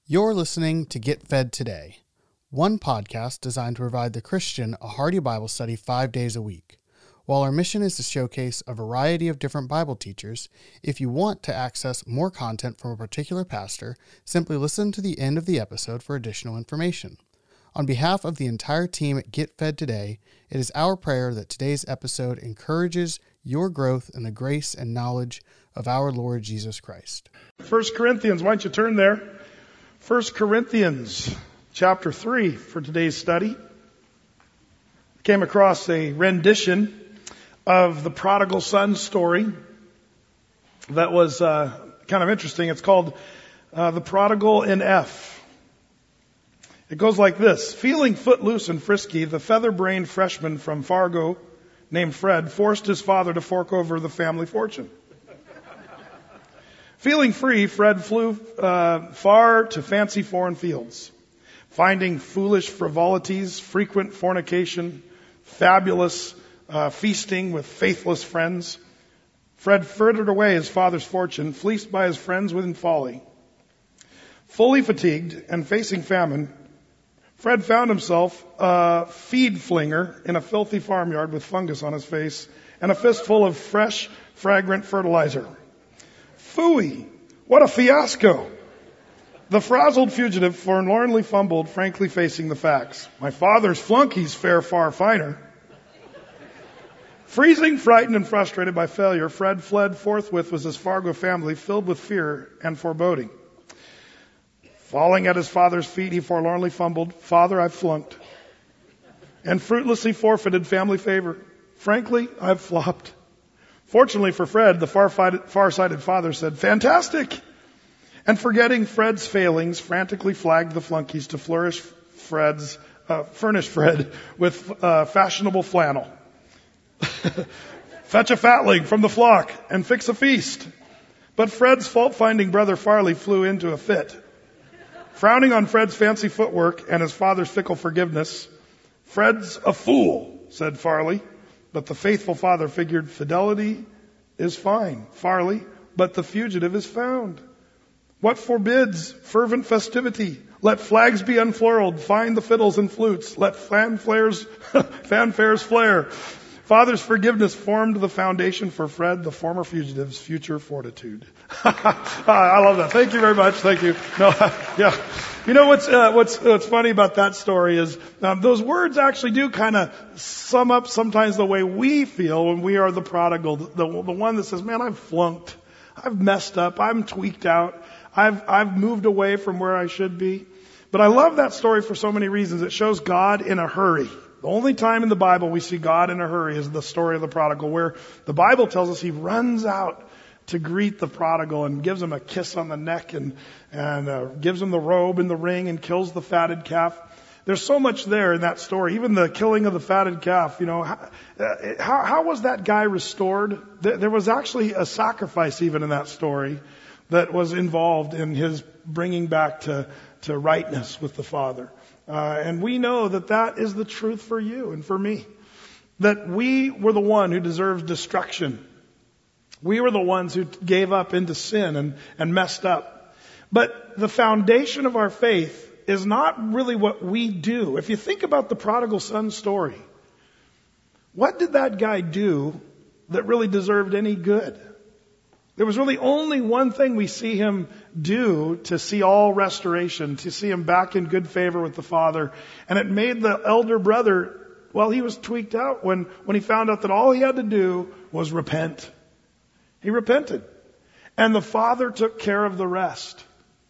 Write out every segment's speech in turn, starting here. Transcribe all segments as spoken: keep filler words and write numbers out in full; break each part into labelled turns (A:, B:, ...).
A: You're listening to Get Fed Today, one podcast designed to provide the Christian a hearty Bible study five days a week. While our mission is to showcase a variety of different Bible teachers, if you want to access more content from a particular pastor, simply listen to the end of the episode for additional information. On behalf of the entire team at Get Fed Today, it is our prayer that today's episode encourages your growth in the grace and knowledge of our Lord Jesus Christ.
B: First Corinthians, why don't you turn there? First Corinthians chapter three for today's study. Came across a rendition of the prodigal son story that was uh, kind of interesting. It's called uh, The Prodigal in F. It goes like this. Feeling footloose and frisky, the feather-brained freshman from Fargo named Fred forced his father to fork over the family fortune. Feeling free, Fred flew uh, far to fancy foreign fields, finding foolish frivolities, frequent fornication, fabulous uh, feasting with faithless friends. Fred frittered away his father's fortune, fleeced by his friends within folly. Fully fatigued and facing famine, Fred found himself a feed flinger in a filthy farmyard with fungus on his face and a fistful of fresh, fragrant fertilizer. Phooey! What a fiasco! The frazzled fugitive forlornly fumbled, frankly facing the facts. My father's flunkies fare far finer. Freezing, frightened, and frustrated by failure, Fred fled forthwith with his Fargo family, filled with fear and foreboding. Falling at his father's feet, he forlornly fumbled, Father, I've flunked. And fruitlessly forfeited family favor. Frankly, I've flopped. Fortunately for Fred, the far-sighted father said, Fantastic! And forgetting Fred's failings, frantically flagged the flunkies to flourish Fred's, uh, furnish Fred with uh, fashionable flannel. Fetch a fatling from the flock and fix a feast. But Fred's fault-finding brother Farley flew into a fit. Frowning on Fred's fancy footwork and his father's fickle forgiveness, Fred's a fool, said Farley. But the faithful father figured fidelity is fine, Farley, but the fugitive is found. What forbids fervent festivity? Let flags be unfurled, find the fiddles and flutes, let fanfares, fanfares flare. Father's forgiveness formed the foundation for Fred, the former fugitive's future fortitude. I love that. Thank you very much. Thank you. No, yeah. You know what's uh, what's what's funny about that story is um, those words actually do kind of sum up sometimes the way we feel when we are the prodigal, the, the one that says, "Man, I've flunked, I've messed up, I'm tweaked out, I've I've moved away from where I should be." But I love that story for so many reasons. It shows God in a hurry. The only time in the Bible we see God in a hurry is the story of the prodigal, where the Bible tells us he runs out to greet the prodigal and gives him a kiss on the neck and, and uh, gives him the robe and the ring and kills the fatted calf. There's so much there in that story. Even the killing of the fatted calf, you know, how, how, how was that guy restored? There was actually a sacrifice even in that story that was involved in his bringing back to, to rightness with the Father. Uh, and we know that that is the truth for you and for me. That we were the one who deserves destruction. We were the ones who gave up into sin and, and messed up. But the foundation of our faith is not really what we do. If you think about the prodigal son story, what did that guy do that really deserved any good? There was really only one thing we see him do to see all restoration, to see him back in good favor with the Father. And it made the elder brother, well, he was tweaked out when, when he found out that all he had to do was repent. He repented. And the Father took care of the rest.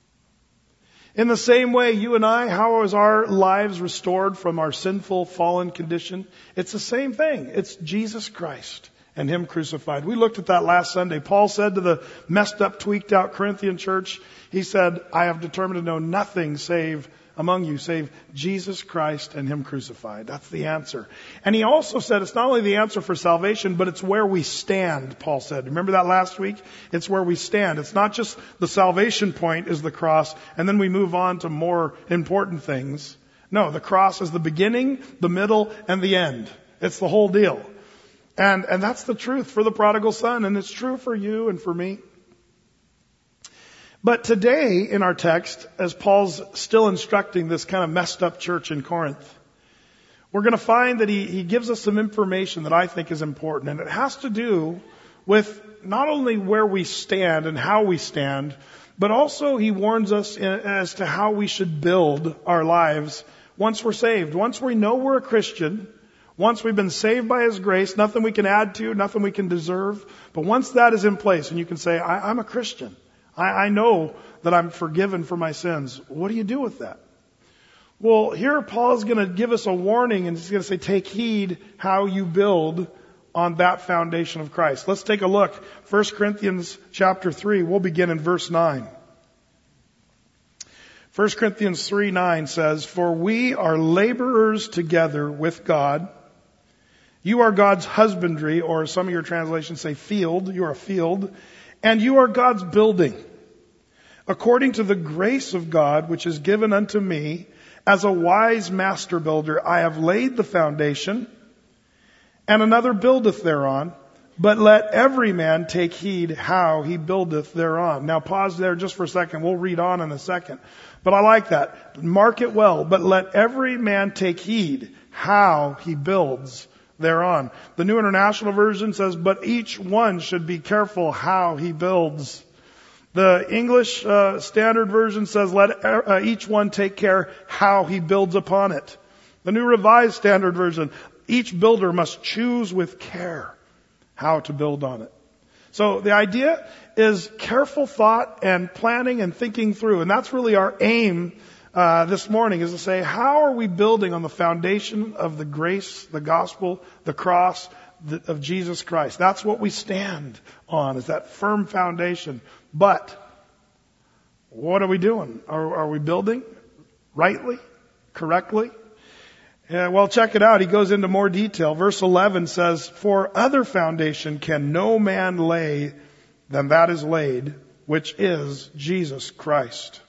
B: In the same way, you and I, how is our lives restored from our sinful, fallen condition? It's the same thing. It's Jesus Christ and Him crucified. We looked at that last Sunday. Paul said to the messed up, tweaked out Corinthian church, he said, I have determined to know nothing save among you, save Jesus Christ and Him crucified. That's the answer. And he also said it's not only the answer for salvation, but it's where we stand, Paul said. Remember that last week? It's where we stand. It's not just the salvation point is the cross, and then we move on to more important things. No, the cross is the beginning, the middle, and the end. It's the whole deal. And, and that's the truth for the prodigal son, and it's true for you and for me. But today in our text, as Paul's still instructing this kind of messed up church in Corinth, we're going to find that he, he gives us some information that I think is important. And it has to do with not only where we stand and how we stand, but also he warns us in, as to how we should build our lives once we're saved. Once we know we're a Christian, once we've been saved by His grace, nothing we can add to, nothing we can deserve. But once that is in place and you can say, I, I'm a Christian. I, I know that I'm forgiven for my sins. What do you do with that? Well, here Paul is going to give us a warning and he's going to say, take heed how you build on that foundation of Christ. Let's take a look. First Corinthians chapter three, we'll begin in verse nine. First Corinthians three nine says, for we are laborers together with God. You are God's husbandry, or some of your translations say field. You are a field. And you are God's building. According to the grace of God, which is given unto me, as a wise master builder, I have laid the foundation, and another buildeth thereon. But let every man take heed how he buildeth thereon. Now pause there just for a second. We'll read on in a second. But I like that. Mark it well. But let every man take heed how he builds thereon. The New International Version says, but each one should be careful how he builds. The English uh, Standard Version says, let uh, each one take care how he builds upon it. The New Revised Standard Version, each builder must choose with care how to build on it. So the idea is careful thought and planning and thinking through. And that's really our aim uh, this morning, is to say, how are we building on the foundation of the grace, the gospel, the cross the, of Jesus Christ? That's what we stand on, is that firm foundation. But what are we doing? Are, are we building rightly, correctly? Yeah, well, check it out. He goes into more detail. Verse eleven says, for other foundation can no man lay than that is laid, which is Jesus Christ.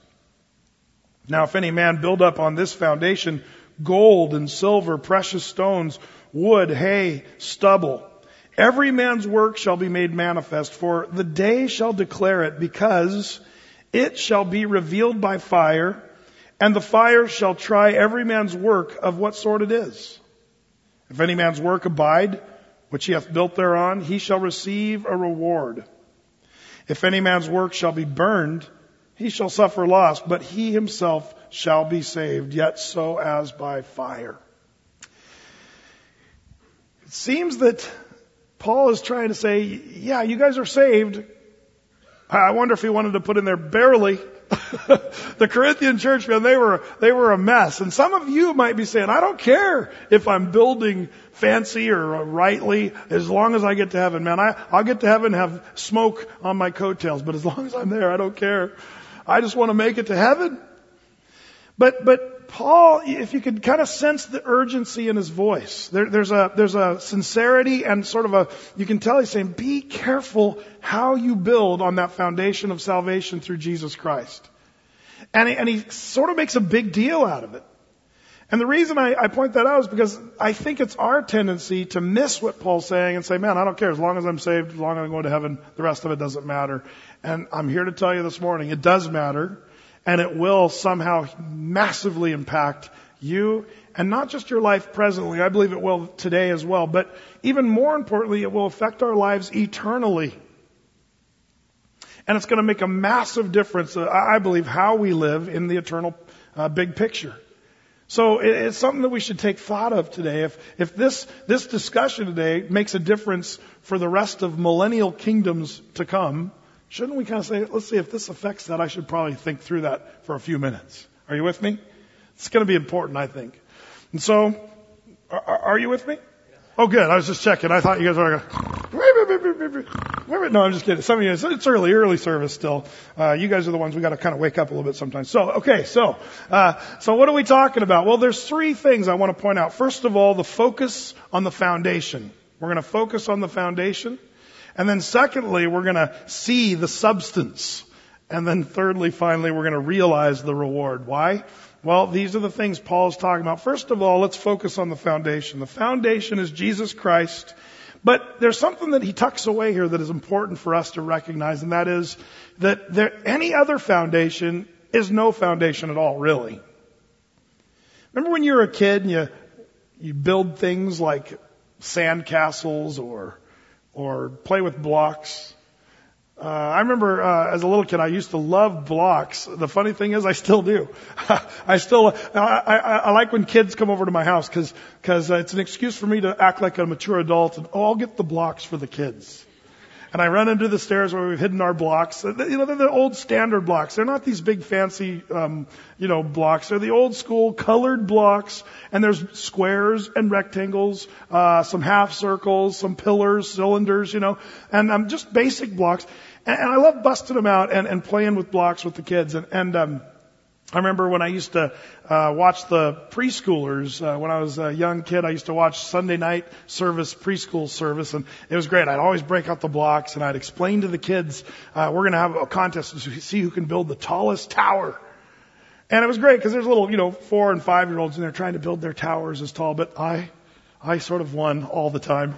B: Now, if any man build up on this foundation gold and silver, precious stones, wood, hay, stubble, every man's work shall be made manifest, for the day shall declare it, because it shall be revealed by fire, and the fire shall try every man's work of what sort it is. If any man's work abide, which he hath built thereon, he shall receive a reward. If any man's work shall be burned, he shall suffer loss, but he himself shall be saved, yet so as by fire. It seems that Paul is trying to say, yeah, you guys are saved. I wonder if he wanted to put in there barely. The Corinthian church, man, they were, they were a mess. And some of you might be saying, I don't care if I'm building fancy or rightly, as long as I get to heaven, man. I, I'll get to heaven and have smoke on my coattails, but as long as I'm there, I don't care. I just want to make it to heaven. But, but Paul, if you could kind of sense the urgency in his voice, there, there's a, there's a sincerity and sort of a, you can tell he's saying, be careful how you build on that foundation of salvation through Jesus Christ. And he, and he sort of makes a big deal out of it. And the reason I, I point that out is because I think it's our tendency to miss what Paul's saying and say, man, I don't care. As long as I'm saved, as long as I'm going to heaven, the rest of it doesn't matter. And I'm here to tell you this morning, it does matter. And it will somehow massively impact you, and not just your life presently. I believe it will today as well. But even more importantly, it will affect our lives eternally. And it's going to make a massive difference, uh, I believe, how we live in the eternal uh, big picture. So it, it's something that we should take thought of today. If, if this, this discussion today makes a difference for the rest of millennial kingdoms to come, shouldn't we kind of say, let's see, if this affects that, I should probably think through that for a few minutes. Are you with me? It's going to be important, I think. And so, are, are you with me? Oh, good. I was just checking. I thought you guys were going to... No, I'm just kidding. Some of you, it's early, early service still. Uh, you guys are the ones we got to kind of wake up a little bit sometimes. So, okay, so, uh, so what are we talking about? Well, there's three things I want to point out. First of all, the focus on the foundation. We're going to focus on the foundation. And then secondly, we're going to see the substance. And then thirdly, finally, we're going to realize the reward. Why? Well, these are the things Paul is talking about. First of all, let's focus on the foundation. The foundation is Jesus Christ. But there's something that he tucks away here that is important for us to recognize, and that is that there, any other foundation is no foundation at all, really. Remember when you were a kid and you you build things like sand castles or or play with blocks? Uh, I remember uh, as a little kid, I used to love blocks. The funny thing is, I still do. I still, I, I, I like when kids come over to my house because because uh, it's an excuse for me to act like a mature adult and, oh, I'll get the blocks for the kids. And I run into the stairs where we've hidden our blocks. You know, they're the old standard blocks. They're not these big fancy, um, you know, blocks. They're the old school colored blocks. And there's squares and rectangles, uh, some half circles, some pillars, cylinders, you know, and um, just basic blocks. And, and I love busting them out and, and playing with blocks with the kids. And, and um, I remember when I used to uh, watch the preschoolers, uh, when I was a young kid, I used to watch Sunday night service, preschool service, and it was great. I'd always break out the blocks and I'd explain to the kids, uh, we're going to have a contest to see who can build the tallest tower. And it was great because there's little, you know, four and five year olds in there trying to build their towers as tall, but I, I sort of won all the time.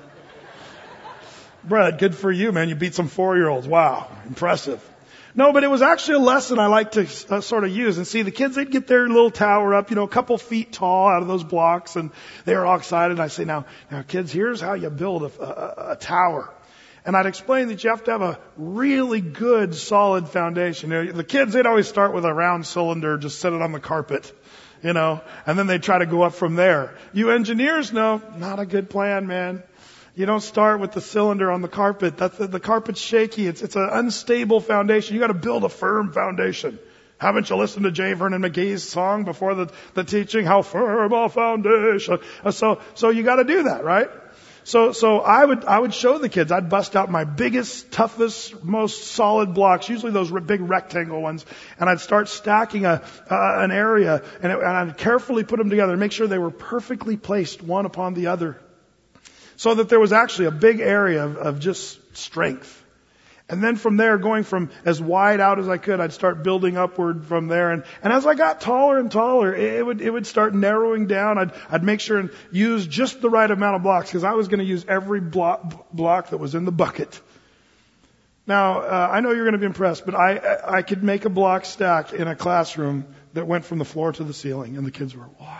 B: Brad, good for you, man. You beat some four year olds. Wow. Impressive. No, but it was actually a lesson I like to uh, sort of use. And see, the kids, they'd get their little tower up, you know, a couple feet tall out of those blocks, and they were all excited. I say, now, now, kids, here's how you build a, a, a tower. And I'd explain that you have to have a really good, solid foundation. You know, the kids, they'd always start with a round cylinder, just set it on the carpet, you know, and then they'd try to go up from there. You engineers know, not a good plan, man. You don't start with the cylinder on the carpet. That's the, the carpet's shaky. It's it's an unstable foundation. You got to build a firm foundation. Haven't you listened to J. Vernon McGee's song before the, the teaching? How firm a foundation. So so you got to do that, right? So so I would I would show the kids. I'd bust out my biggest, toughest, most solid blocks, usually those big rectangle ones, and I'd start stacking a uh, an area, and, it, and I'd carefully put them together and make sure they were perfectly placed one upon the other, so that there was actually a big area of, of just strength. And then from there, going from as wide out as I could, I'd start building upward from there. And, and as I got taller and taller, it would, it would start narrowing down. I'd, I'd make sure and use just the right amount of blocks, because I was going to use every block, block that was in the bucket. Now, uh, I know you're going to be impressed, but I, I could make a block stack in a classroom that went from the floor to the ceiling. And the kids were, wow.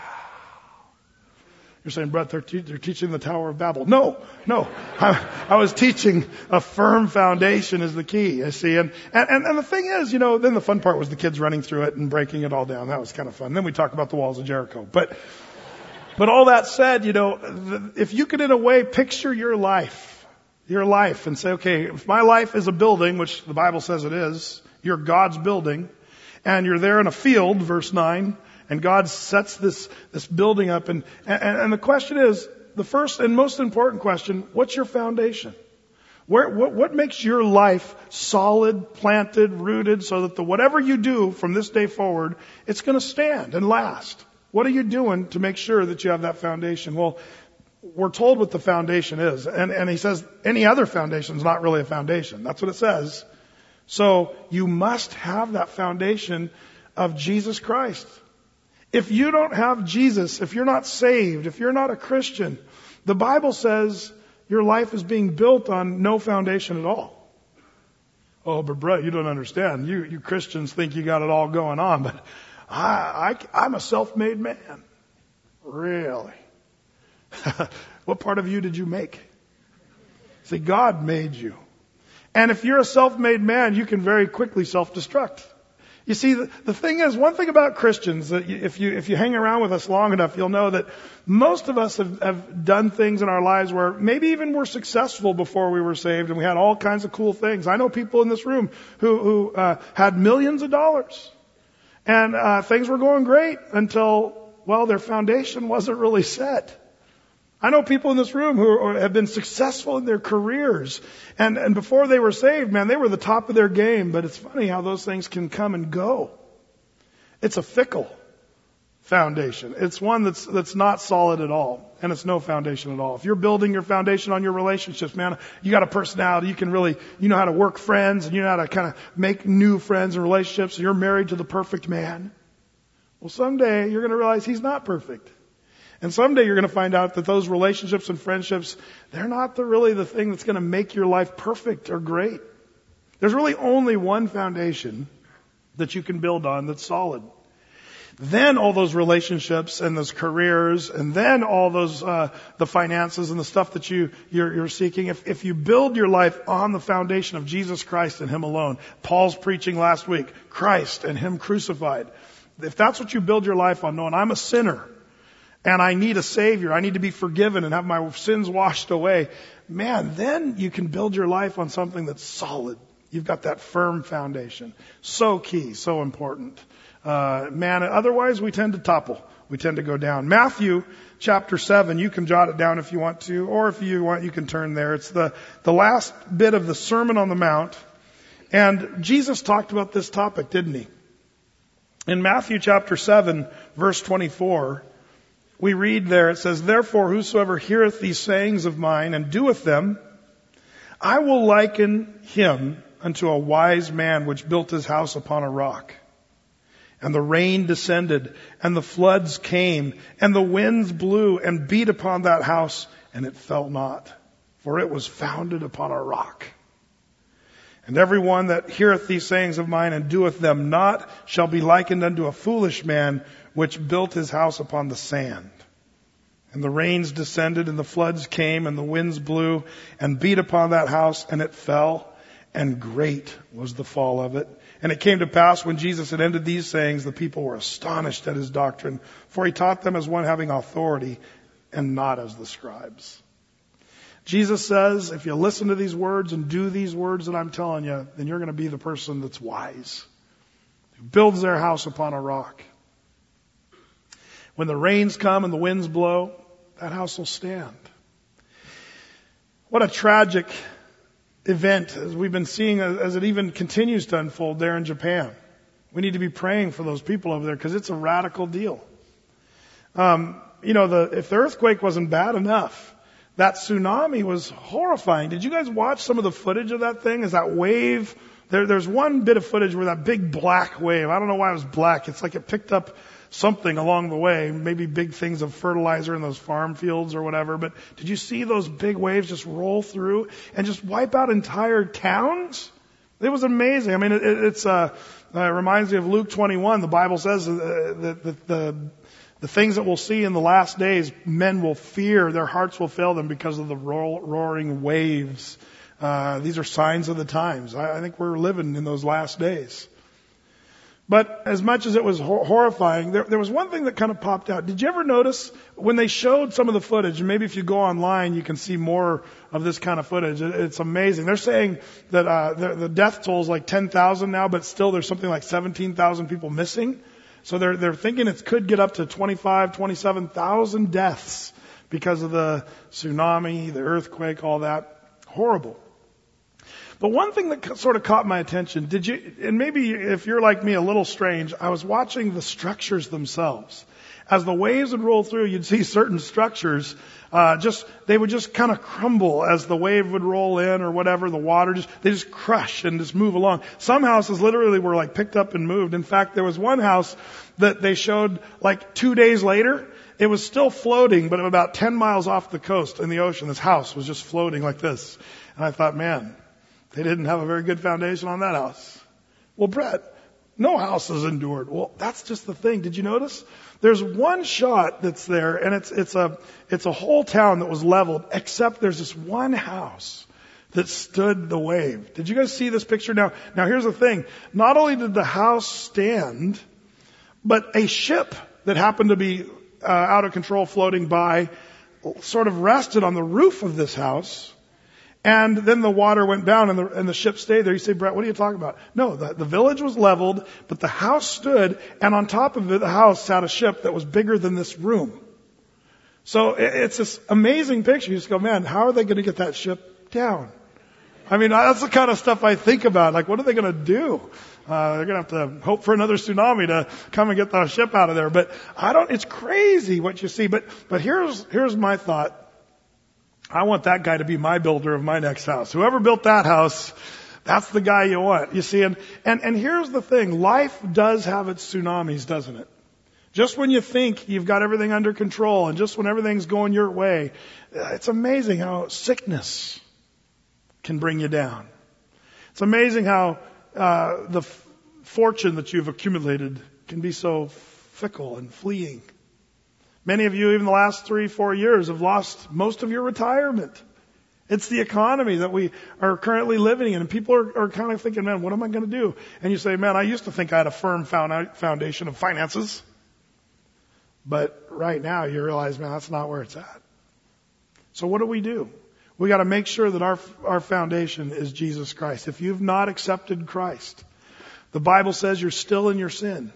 B: You're saying, Brett, they're, te- they're teaching the Tower of Babel. No, no. I, I was teaching a firm foundation is the key, you see. And, and, and the thing is, you know, then the fun part was the kids running through it and breaking it all down. That was kind of fun. Then we talked about the walls of Jericho. But, but all that said, you know, the, if you could in a way picture your life, your life and say, okay, if my life is a building, which the Bible says it is, you're God's building, and you're there in a field, verse nine, and God sets this, this building up. And, and, and the question is, the first and most important question, what's your foundation? Where, what, what makes your life solid, planted, rooted, so that the whatever you do from this day forward, it's going to stand and last? What are you doing to make sure that you have that foundation? Well, we're told what the foundation is. And, and he says any other foundation is not really a foundation. That's what it says. So you must have that foundation of Jesus Christ. If you don't have Jesus, if you're not saved, if you're not a Christian, the Bible says your life is being built on no foundation at all. Oh, but Brett, you don't understand. You, you Christians think you got it all going on, but I, I, I'm a self-made man. Really? What part of you did you make? See, God made you. And if you're a self-made man, you can very quickly self-destruct. You see, the, the thing is, one thing about Christians, that if you if you hang around with us long enough, you'll know that most of us have, have done things in our lives where maybe even we're successful before we were saved, and we had all kinds of cool things. I know people in this room who, who uh, had millions of dollars, and uh, things were going great until, well, their foundation wasn't really set. I know people in this room who have been successful in their careers, and, and before they were saved, man, they were the top of their game. But it's funny how those things can come and go. It's a fickle foundation. It's one that's that's not solid at all, and it's no foundation at all. If you're building your foundation on your relationships, man, you got a personality. You can really, you know how to work friends, and you know how to kind of make new friends and relationships. And you're married to the perfect man. Well, someday you're going to realize he's not perfect. And someday you're going to find out that those relationships and friendships, they're not the, really the thing that's going to make your life perfect or great. There's really only one foundation that you can build on that's solid. Then all those relationships and those careers, and then all those uh, the finances and the stuff that you you're, you're seeking. If if you build your life on the foundation of Jesus Christ and Him alone, Paul's preaching last week, Christ and Him crucified. If that's what you build your life on, knowing I'm a sinner and I need a Savior, I need to be forgiven and have my sins washed away, man, then you can build your life on something that's solid. You've got that firm foundation. So key, so important. Uh, man, otherwise we tend to topple. We tend to go down. Matthew chapter seven, you can jot it down if you want to, or if you want, you can turn there. It's the, the last bit of the Sermon on the Mount. And Jesus talked about this topic, didn't He? In Matthew chapter seven, verse twenty-four, we read there, it says, "Therefore whosoever heareth these sayings of mine and doeth them, I will liken him unto a wise man which built his house upon a rock. And the rain descended, and the floods came, and the winds blew and beat upon that house, and it fell not, for it was founded upon a rock. And every one that heareth these sayings of mine and doeth them not shall be likened unto a foolish man which built his house upon the sand. And the rains descended, and the floods came, and the winds blew and beat upon that house, and it fell, and great was the fall of it. And it came to pass when Jesus had ended these sayings, the people were astonished at His doctrine, for He taught them as one having authority and not as the scribes." Jesus says, if you listen to these words and do these words that I'm telling you, then you're going to be the person that's wise, who builds their house upon a rock. When the rains come and the winds blow, that house will stand. What a tragic event, as we've been seeing as it even continues to unfold there in Japan. We need to be praying for those people over there because it's a radical deal. Um, you know, the, if the earthquake wasn't bad enough, that tsunami was horrifying. Did you guys watch some of the footage of that thing? Is that wave? There, there's one bit of footage where that big black wave, I don't know why it was black. It's like it picked up something along the way, maybe big things of fertilizer in those farm fields or whatever. But did you see those big waves just roll through and just wipe out entire towns? It was amazing. I mean, it, it's uh, uh, it reminds me of Luke twenty-one. The Bible says uh, that the, the the things that we'll see in the last days, men will fear, their hearts will fail them because of the roar, roaring waves. Uh, these are signs of the times. I, I think we're living in those last days. But as much as it was hor- horrifying, there, there was one thing that kind of popped out. Did you ever notice when they showed some of the footage, and maybe if you go online, you can see more of this kind of footage. It, it's amazing. They're saying that uh, the, the death toll is like ten thousand now, but still there's something like seventeen thousand people missing. So they're, they're thinking it could get up to twenty-five, twenty-seven thousand deaths because of the tsunami, the earthquake, all that. Horrible. But one thing that sort of caught my attention, did you, and maybe if you're like me, a little strange, I was watching the structures themselves. As the waves would roll through, you'd see certain structures, uh, just, they would just kind of crumble as the wave would roll in or whatever, the water just, they just crush and just move along. Some houses literally were like picked up and moved. In fact, there was one house that they showed like two days later. It was still floating, but about ten miles off the coast in the ocean. This house was just floating like this. And I thought, man, they didn't have a very good foundation on that house. Well, Brett, no house has endured. Well, that's just the thing. Did you notice? There's one shot that's there, and it's it's a it's a whole town that was leveled, except there's this one house that stood the wave. Did you guys see this picture? Now, now here's the thing. Not only did the house stand, but a ship that happened to be uh, out of control floating by sort of rested on the roof of this house. And then the water went down and the, and the ship stayed there. You say, Brett, what are you talking about? No, the, the village was leveled, but the house stood, and on top of it, the house sat a ship that was bigger than this room. So it, it's this amazing picture. You just go, man, how are they going to get that ship down? I mean, that's the kind of stuff I think about. Like, what are they going to do? Uh, they're going to have to hope for another tsunami to come and get the ship out of there. But I don't, it's crazy what you see. But, but here's, here's my thought. I want that guy to be my builder of my next house. Whoever built that house, that's the guy you want. You see, and, and, and here's the thing. Life does have its tsunamis, doesn't it? Just when you think you've got everything under control and just when everything's going your way, it's amazing how sickness can bring you down. It's amazing how uh, the f- fortune that you've accumulated can be so fickle and fleeting. Many of you, even the last three, four years, have lost most of your retirement. It's the economy that we are currently living in. And people are, are kind of thinking, man, what am I going to do? And you say, man, I used to think I had a firm foundation of finances. But right now you realize, man, that's not where it's at. So what do we do? We got to make sure that our our foundation is Jesus Christ. If you've not accepted Christ, the Bible says you're still in your sin.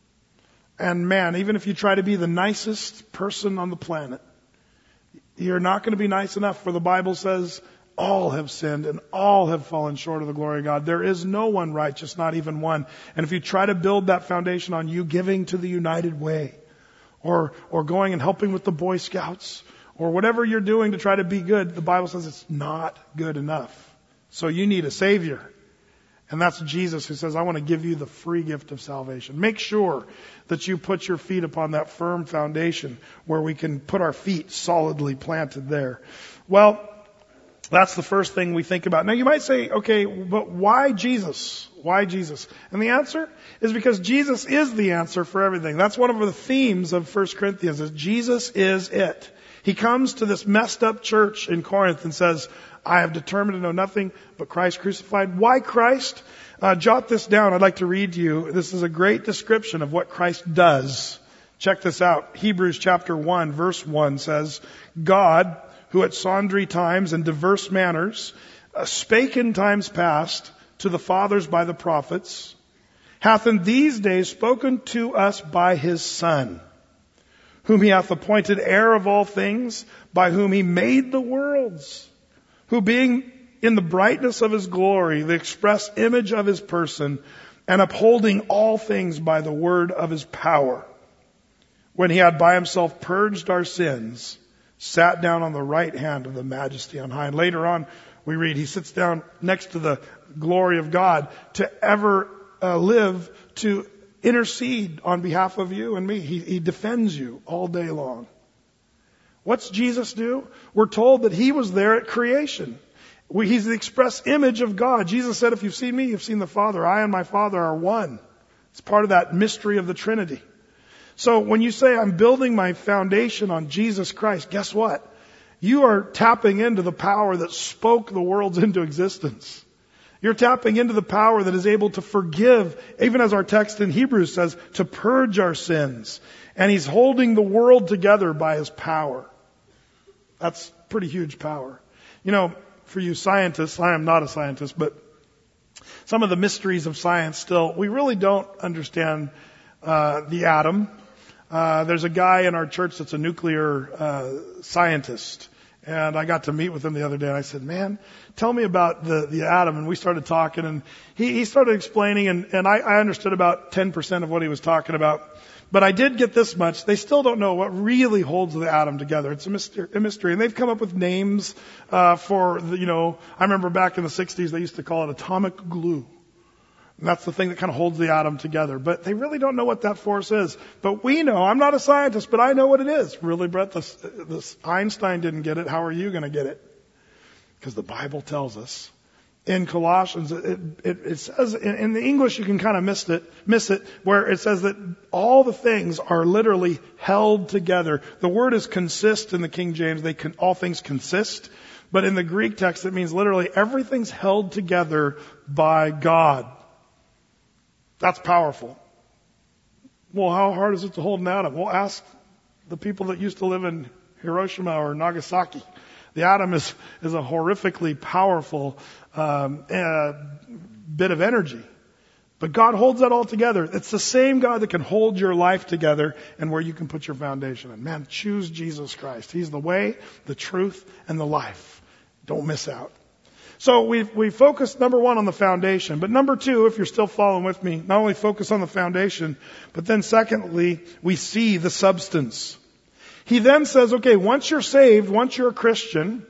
B: And man, even if you try to be the nicest person on the planet, you're not going to be nice enough, for the Bible says all have sinned and all have fallen short of the glory of God. There is no one righteous, not even one. And if you try to build that foundation on you giving to the United Way, or or going and helping with the Boy Scouts, or whatever you're doing to try to be good, the Bible says it's not good enough. So you need a Savior. And that's Jesus, who says, I want to give you the free gift of salvation. Make sure that you put your feet upon that firm foundation where we can put our feet solidly planted there. Well, that's the first thing we think about. Now you might say, okay, but why Jesus? Why Jesus? And the answer is because Jesus is the answer for everything. That's one of the themes of First Corinthians, is Jesus is it. He comes to this messed up church in Corinth and says, I have determined to know nothing but Christ crucified. Why Christ? Uh, jot this down. I'd like to read to you. This is a great description of what Christ does. Check this out. Hebrews chapter one, verse one says, God, who at sundry times and diverse manners uh, spake in times past to the fathers by the prophets, hath in these days spoken to us by his Son, whom he hath appointed heir of all things, by whom he made the worlds, who being in the brightness of his glory, the express image of his person, and upholding all things by the word of his power, when he had by himself purged our sins, sat down on the right hand of the majesty on high. And later on, we read, he sits down next to the glory of God to ever uh, live to intercede on behalf of you and me. He, he defends you all day long. What's Jesus do? We're told that he was there at creation. We, he's the express image of God. Jesus said, if you've seen me, you've seen the Father. I and my Father are one. It's part of that mystery of the Trinity. So when you say I'm building my foundation on Jesus Christ, guess what? You are tapping into the power that spoke the worlds into existence. You're tapping into the power that is able to forgive, even as our text in Hebrews says, to purge our sins. And he's holding the world together by his power. That's pretty huge power. You know, for you scientists, I am not a scientist, but some of the mysteries of science still, we really don't understand uh, the atom. Uh, there's a guy in our church that's a nuclear uh, scientist. And I got to meet with him the other day, and I said, man, tell me about the, the atom. And we started talking, and he, he started explaining, and, and I, I understood about ten percent of what he was talking about. But I did get this much. They still don't know what really holds the atom together. It's a mystery. A mystery. And they've come up with names uh, for, the, you know, I remember back in the sixties, they used to call it atomic glue. And that's the thing that kind of holds the atom together. But they really don't know what that force is. But we know. I'm not a scientist, but I know what it is. Really, Brett, this, this Einstein didn't get it. How are you going to get it? Because the Bible tells us. In Colossians, it, it, it says, in, in the English you can kind of miss it, miss it, where it says that all the things are literally held together. The word is consist in the King James. They can, all things consist. But in the Greek text, it means literally everything's held together by God. That's powerful. Well, how hard is it to hold an atom? Well, ask the people that used to live in Hiroshima or Nagasaki. The atom is, is a horrifically powerful um, uh, bit of energy. But God holds that all together. It's the same God that can hold your life together and where you can put your foundation in. Man, choose Jesus Christ. He's the way, the truth, and the life. Don't miss out. So we we focus, number one, on the foundation. But number two, if you're still following with me, not only focus on the foundation, but then secondly, we see the substance. He then says, okay, once you're saved, once you're a Christian,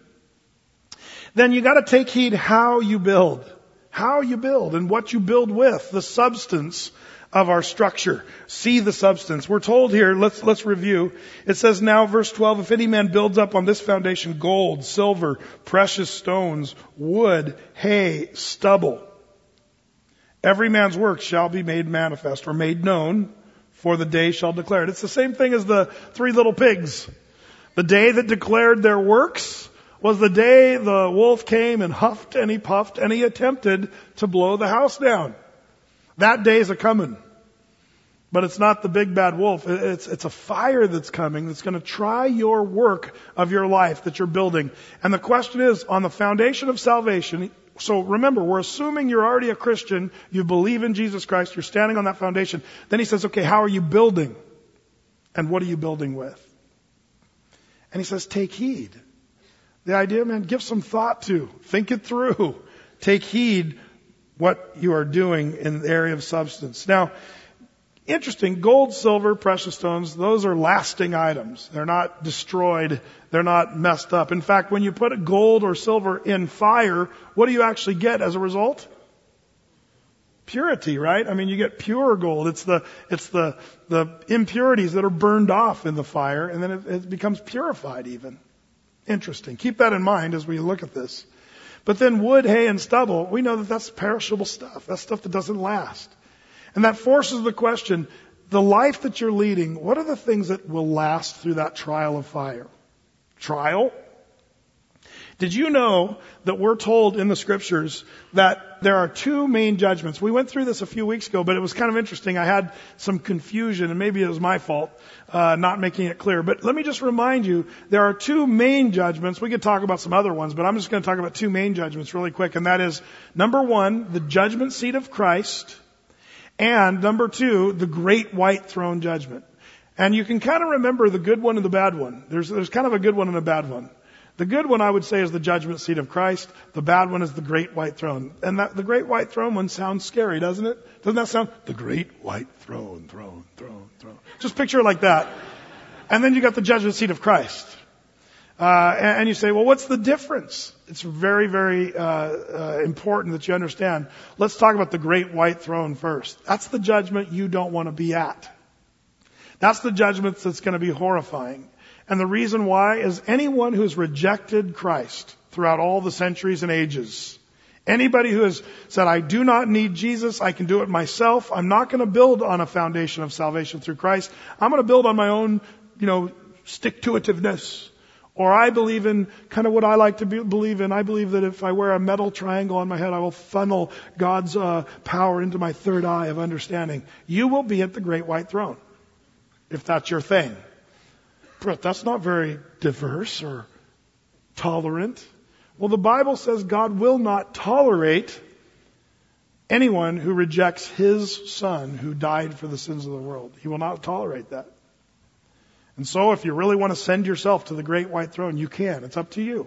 B: then you got to take heed how you build. How you build and what you build with, the substance of our structure. See the substance. We're told here, let's, let's review. It says now, verse twelve, if any man builds up on this foundation gold, silver, precious stones, wood, hay, stubble, every man's work shall be made manifest or made known, for the day shall declare it. It's the same thing as the three little pigs. The day that declared their works was the day the wolf came and huffed and he puffed and he attempted to blow the house down. That day's a coming. But it's not the big bad wolf. It's, it's a fire that's coming that's going to try your work of your life that you're building. And the question is, on the foundation of salvation, so remember, we're assuming you're already a Christian, you believe in Jesus Christ, you're standing on that foundation. Then he says, okay, how are you building? And what are you building with? And he says, take heed. The idea, man, give some thought to, think it through. Take heed what you are doing in the area of substance. Now, interesting, gold, silver, precious stones, those are lasting items. They're not destroyed. They're not messed up. In fact, when you put gold or silver in fire, what do you actually get as a result? Purity, right? I mean, you get pure gold. It's the, it's the, the impurities that are burned off in the fire, and then it, it becomes purified even. Interesting. Keep that in mind as we look at this. But then wood, hay, and stubble, we know that that's perishable stuff. That's stuff that doesn't last. And that forces the question, the life that you're leading, what are the things that will last through that trial of fire? Trial? Did you know that we're told in the scriptures that there are two main judgments? We went through this a few weeks ago, but it was kind of interesting. I had some confusion, and maybe it was my fault, uh, not making it clear. But let me just remind you, there are two main judgments. We could talk about some other ones, but I'm just going to talk about two main judgments really quick. And that is, number one, the judgment seat of Christ, and number two, the great white throne judgment. And you can kind of remember the good one and the bad one. There's, there's kind of a good one and a bad one. The good one, I would say, is the judgment seat of Christ. The bad one is the great white throne. And that, the great white throne one sounds scary, doesn't it? Doesn't that sound? The great white throne, throne, throne, throne. Just picture it like that. And then you got the judgment seat of Christ. Uh, and, and you say, well, what's the difference? It's very, very uh, uh, important that you understand. Let's talk about the great white throne first. That's the judgment you don't want to be at. That's the judgment that's going to be horrifying. And the reason why is anyone who's rejected Christ throughout all the centuries and ages, anybody who has said, I do not need Jesus, I can do it myself, I'm not going to build on a foundation of salvation through Christ, I'm going to build on my own, you know, stick-to-itiveness. Or I believe in kind of what I like to be, believe in. I believe that if I wear a metal triangle on my head, I will funnel God's uh, power into my third eye of understanding. You will be at the great white throne, if that's your thing. But that's not very diverse or tolerant. Well, the Bible says God will not tolerate anyone who rejects His Son who died for the sins of the world. He will not tolerate that. And so if you really want to send yourself to the great white throne, you can. It's up to you.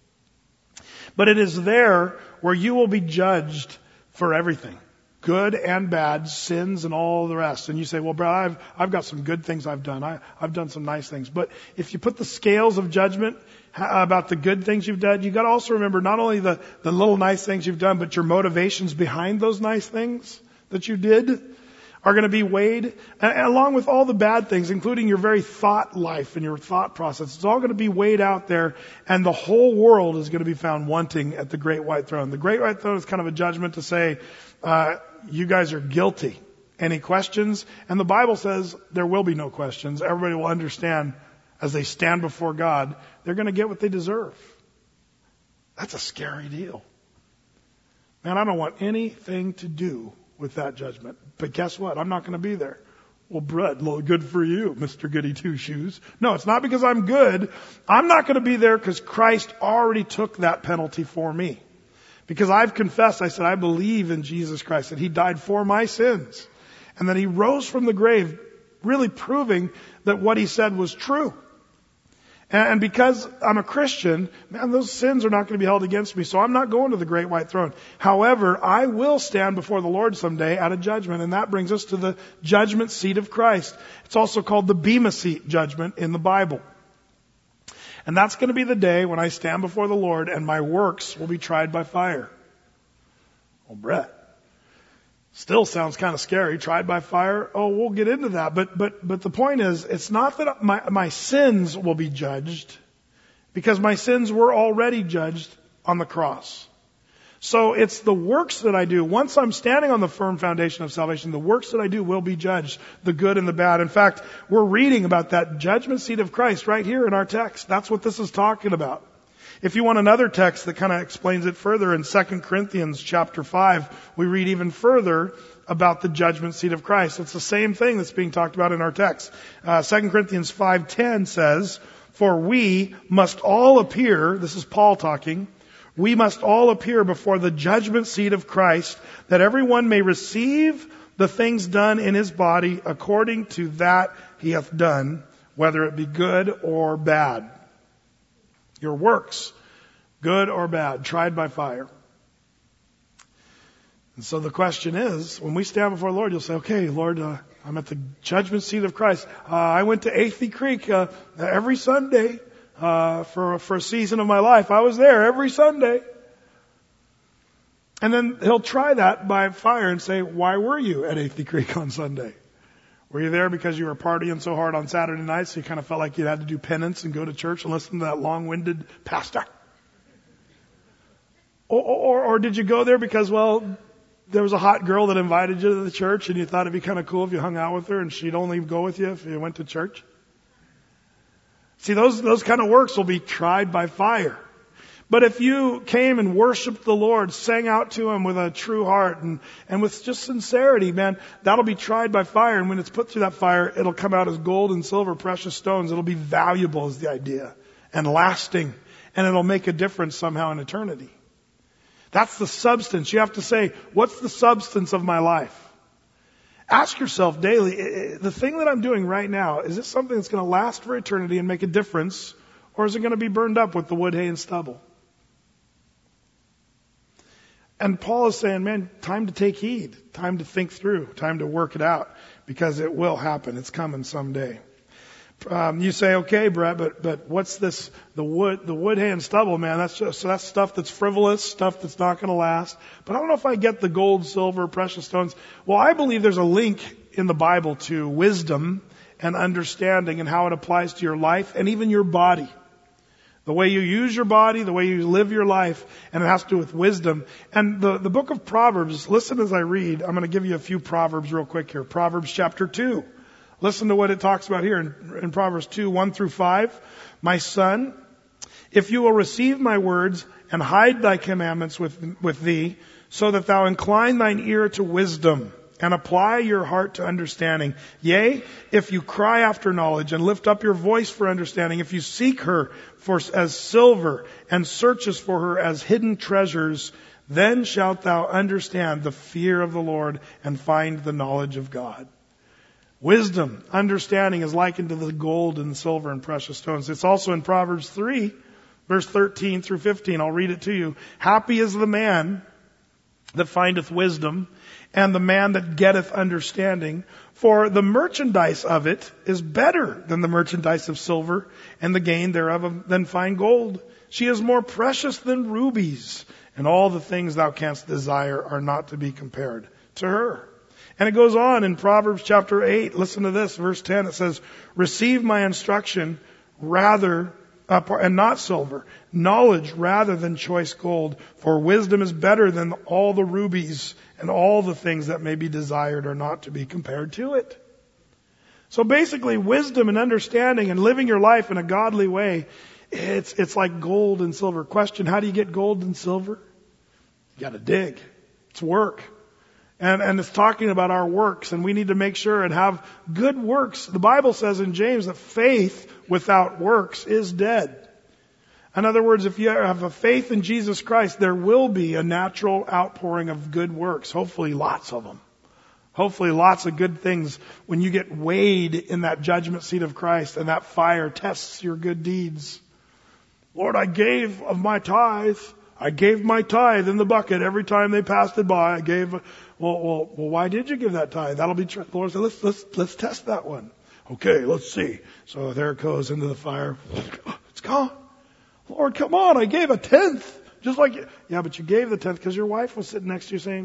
B: But it is there where you will be judged for everything. Good and bad, sins and all the rest. And you say, well, bro, I've, I've got some good things I've done. I, I've done some nice things. But if you put the scales of judgment about the good things you've done, you got to also remember not only the, the little nice things you've done, but your motivations behind those nice things that you did are going to be weighed, and along with all the bad things, including your very thought life and your thought process. It's all going to be weighed out there, and the whole world is going to be found wanting at the great white throne. The great white throne is kind of a judgment to say, uh, you guys are guilty. Any questions? And the Bible says there will be no questions. Everybody will understand as they stand before God, they're going to get what they deserve. That's a scary deal. Man, I don't want anything to do with that judgment. But guess what? I'm not going to be there. Well, Brett, good for you, Mister Goody Two Shoes. No, it's not because I'm good. I'm not going to be there because Christ already took that penalty for me. Because I've confessed, I said, I believe in Jesus Christ, that He died for my sins. And that He rose from the grave, really proving that what He said was true. And because I'm a Christian, man, those sins are not going to be held against me. So I'm not going to the great white throne. However, I will stand before the Lord someday at a judgment. And that brings us to the judgment seat of Christ. It's also called the Bema seat judgment in the Bible. And that's going to be the day when I stand before the Lord and my works will be tried by fire. Well, Brett, Still sounds kind of scary. Tried by fire. Oh, we'll get into that. But, but, but the point is, it's not that my, my sins will be judged, because my sins were already judged on the cross. So it's the works that I do. Once I'm standing on the firm foundation of salvation, the works that I do will be judged, the good and the bad. In fact, we're reading about that judgment seat of Christ right here in our text. That's what this is talking about. If you want another text that kind of explains it further, in Second Corinthians chapter five, we read even further about the judgment seat of Christ. It's the same thing that's being talked about in our text. Uh, Second Corinthians five ten says, "For we must all appear," this is Paul talking, "we must all appear before the judgment seat of Christ, that everyone may receive the things done in his body according to that he hath done, whether it be good or bad." Your works, good or bad, tried by fire. And so the question is, when we stand before the Lord, you'll say, okay, Lord, uh, I'm at the judgment seat of Christ. Uh, I went to Athey Creek uh, every Sunday uh, for, for a season of my life. I was there every Sunday. And then he'll try that by fire and say, why were you at Athey Creek on Sunday? Were you there because you were partying so hard on Saturday nights so you kind of felt like you had to do penance and go to church and listen to that long-winded pastor? Or, or, or did you go there because, well, there was a hot girl that invited you to the church and you thought it'd be kind of cool if you hung out with her and she'd only go with you if you went to church? See, those, those kind of works will be tried by fire. But if you came and worshiped the Lord, sang out to Him with a true heart and, and with just sincerity, man, that'll be tried by fire. And when it's put through that fire, it'll come out as gold and silver, precious stones. It'll be valuable is the idea, and lasting. And it'll make a difference somehow in eternity. That's the substance. You have to say, what's the substance of my life? Ask yourself daily, the thing that I'm doing right now, is this something that's going to last for eternity and make a difference? Or is it going to be burned up with the wood, hay, and stubble? And Paul is saying, man, time to take heed, time to think through, time to work it out, because it will happen. It's coming someday. Um, you say, okay, Brett, but but what's this? The wood, the wood, hay, and stubble, man. That's just so that's stuff that's frivolous, stuff that's not going to last. But I don't know if I get the gold, silver, precious stones. Well, I believe there's a link in the Bible to wisdom and understanding and how it applies to your life and even your body. The way you use your body, the way you live your life, and it has to do with wisdom. And the, the book of Proverbs, listen as I read. I'm going to give you a few Proverbs real quick here. Proverbs chapter two. Listen to what it talks about here in, in Proverbs two, one through five. My son, if you will receive my words and hide thy commandments with, with thee, so that thou incline thine ear to wisdom and apply your heart to understanding. Yea, if you cry after knowledge and lift up your voice for understanding, if you seek her for as silver and searchest for her as hidden treasures, then shalt thou understand the fear of the Lord and find the knowledge of God. Wisdom, understanding is likened to the gold and silver and precious stones. It's also in Proverbs three, verse thirteen through fifteen. I'll read it to you. Happy is the man that findeth wisdom, and the man that getteth understanding. For the merchandise of it is better than the merchandise of silver, and the gain thereof than fine gold. She is more precious than rubies, and all the things thou canst desire are not to be compared to her. And it goes on in Proverbs chapter eight. Listen to this, verse ten. It says, receive my instruction rather Uh, and not silver, knowledge rather than choice gold, for wisdom is better than all the rubies, and all the things that may be desired are not to be compared to it. So basically, wisdom and understanding and living your life in a godly way, it's it's like gold and silver. Question, how do you get gold and silver? You got to dig. It's work. And, and it's talking about our works, and we need to make sure and have good works. The Bible says in James that faith without works is dead. In other words, if you have a faith in Jesus Christ, there will be a natural outpouring of good works. Hopefully lots of them. Hopefully lots of good things when you get weighed in that judgment seat of Christ and that fire tests your good deeds. Lord, I gave of my tithe. I gave my tithe in the bucket every time they passed it by. I gave, well, well, well why did you give that tithe? That'll be, tr- the Lord said, let's, let's, let's test that one. Okay, let's see. So there it goes into the fire. It's gone. Lord, come on, I gave a tenth. Just like, you. Yeah, but you gave the tenth because your wife was sitting next to you saying,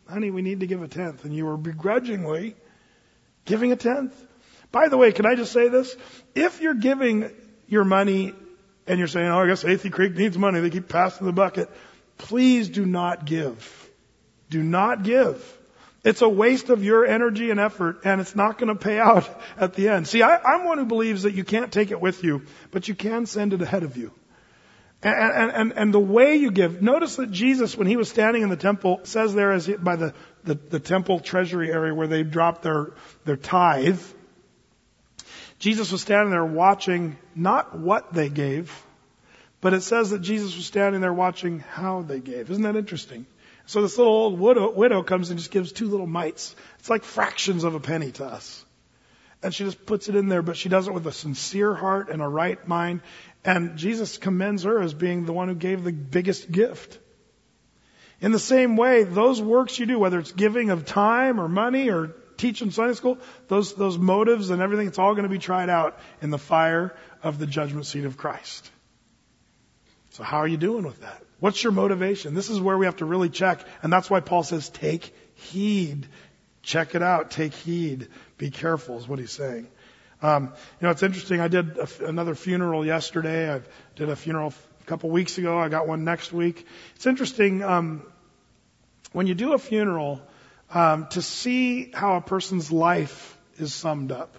B: honey, we need to give a tenth. And you were begrudgingly giving a tenth. By the way, can I just say this? If you're giving your money and you're saying, oh, I guess Athey Creek needs money, they keep passing the bucket, please do not give. Do not give. It's a waste of your energy and effort, and it's not going to pay out at the end. See, I, I'm one who believes that you can't take it with you, but you can send it ahead of you. And, and, and, and the way you give, notice that Jesus, when he was standing in the temple, says there as he, by the, the, the temple treasury area where they dropped their, their tithe, Jesus was standing there watching not what they gave, but it says that Jesus was standing there watching how they gave. Isn't that interesting? So this little old widow, widow comes and just gives two little mites. It's like fractions of a penny to us. And she just puts it in there, but she does it with a sincere heart and a right mind. And Jesus commends her as being the one who gave the biggest gift. In the same way, those works you do, whether it's giving of time or money or teaching Sunday school, those, those motives and everything, it's all going to be tried out in the fire of the judgment seat of Christ. So how are you doing with that? What's your motivation? This is where we have to really check. And that's why Paul says, take heed. Check it out. Take heed. Be careful is what he's saying. Um, you know, it's interesting. I did a, another funeral yesterday. I did a funeral a couple weeks ago. I got one next week. It's interesting. Um, when you do a funeral, um, to see how a person's life is summed up.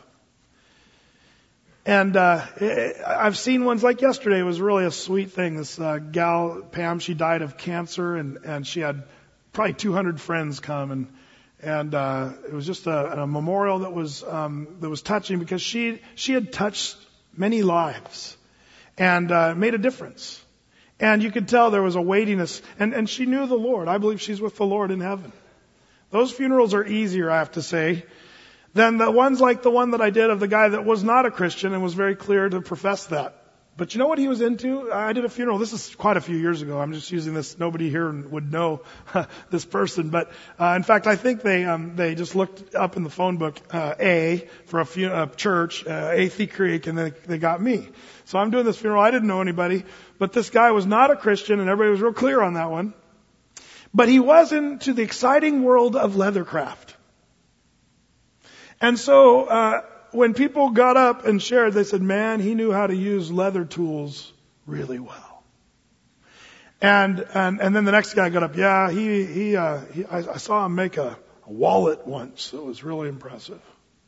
B: And uh, I've seen ones like yesterday. It was really a sweet thing. This uh, gal, Pam, she died of cancer, and, and she had probably two hundred friends come, and and uh, it was just a, a memorial that was um, that was touching because she she had touched many lives and uh, made a difference. And you could tell there was a weightiness, and and she knew the Lord. I believe she's with the Lord in heaven. Those funerals are easier, I have to say, than the ones like the one that I did of the guy that was not a Christian and was very clear to profess that. But you know what he was into? I did a funeral. This is quite a few years ago. I'm just using this. Nobody here would know this person. But uh, in fact, I think they um, they just looked up in the phone book uh, A for a, fun- a church, uh, Athey Creek, and then they got me. So I'm doing this funeral. I didn't know anybody. But this guy was not a Christian, and everybody was real clear on that one. But he was into the exciting world of leathercraft. And so uh, when people got up and shared, they said, man, he knew how to use leather tools really well. And and, and then the next guy got up, yeah, he he, uh, he I, I saw him make a, a wallet once. It was really impressive.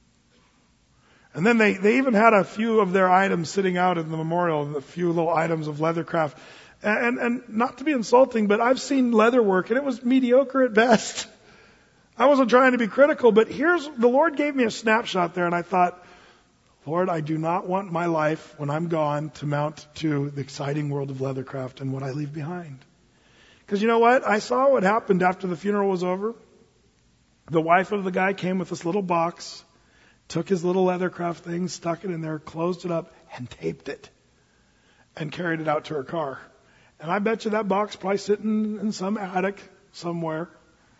B: And then they, they even had a few of their items sitting out in the memorial, a few little items of leathercraft. And, and not to be insulting, but I've seen leather work, and it was mediocre at best. I wasn't trying to be critical, but here's, the Lord gave me a snapshot there, and I thought, Lord, I do not want my life, when I'm gone, to mount to the exciting world of leathercraft and what I leave behind. Because you know what? I saw what happened after the funeral was over. The wife of the guy came with this little box, took his little leathercraft thing, stuck it in there, closed it up, and taped it, and carried it out to her car. And I bet you that box probably sitting in some attic somewhere.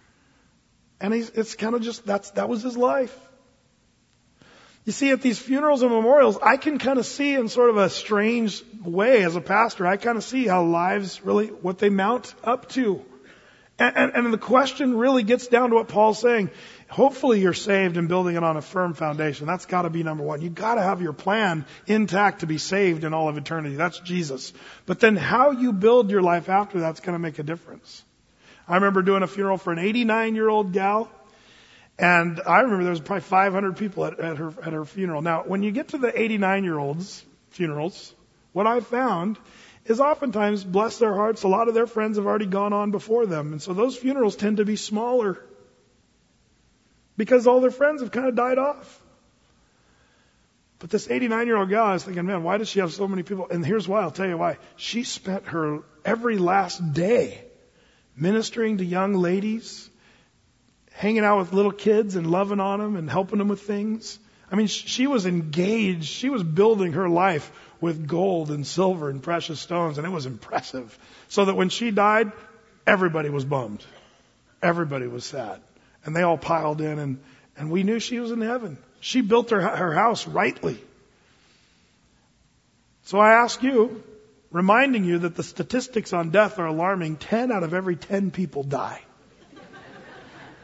B: And he's, it's kind of just, that's, that was his life. You see, at these funerals and memorials, I can kind of see in sort of a strange way as a pastor, I kind of see how lives really, what they mount up to. And, and, and the question really gets down to what Paul's saying. Hopefully you're saved and building it on a firm foundation. That's got to be number one. You've got to have your plan intact to be saved in all of eternity. That's Jesus. But then how you build your life after that's going to make a difference. I remember doing a funeral for an eighty-nine-year-old gal. And I remember there was probably five hundred people at, at her at her funeral. Now, when you get to the eighty-nine-year-olds' funerals, what I found is oftentimes, bless their hearts, a lot of their friends have already gone on before them. And so those funerals tend to be smaller because all their friends have kind of died off. But this eighty-nine-year-old gal, I was thinking, man, why does she have so many people? And here's why, I'll tell you why. She spent her every last day ministering to young ladies, hanging out with little kids and loving on them and helping them with things. I mean, she was engaged. She was building her life with gold and silver and precious stones, and it was impressive. So that when she died, everybody was bummed. Everybody was sad. And they all piled in, and, and we knew she was in heaven. She built her, her house rightly. So I ask you, reminding you that the statistics on death are alarming, ten out of every ten people die.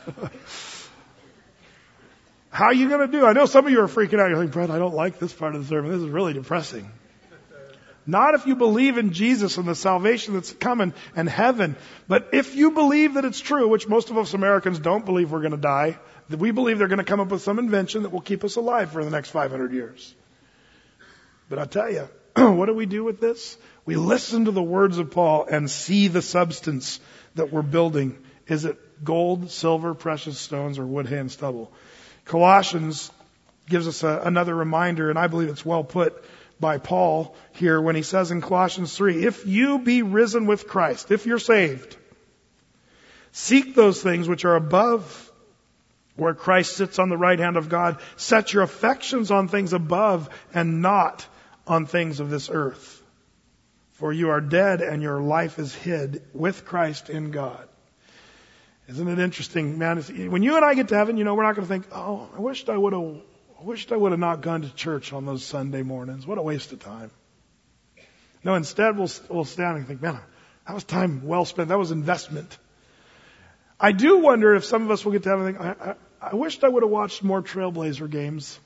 B: How are you going to do? I know some of you are freaking out. You're like, Brett, I don't like this part of the sermon. This is really depressing. Not if you believe in Jesus and the salvation that's coming and heaven. But if you believe that it's true, which most of us Americans don't believe we're going to die, that we believe they're going to come up with some invention that will keep us alive for the next five hundred years. But I'll tell you, what do we do with this? We listen to the words of Paul and see the substance that we're building. Is it gold, silver, precious stones, or wood, hay, and stubble? Colossians gives us a, another reminder, and I believe it's well put by Paul here when he says in Colossians three, if you be risen with Christ, if you're saved, seek those things which are above, where Christ sits on the right hand of God. Set your affections on things above and not on things of this earth. For you are dead and your life is hid with Christ in God. Isn't it interesting, man? When you and I get to heaven, you know, we're not going to think, oh, I wished I would have I wished I would have not gone to church on those Sunday mornings. What a waste of time. No, instead we'll, we'll stand and think, man, that was time well spent. That was investment. I do wonder if some of us will get to heaven and think, I, I, I wished I would have watched more Trailblazer games.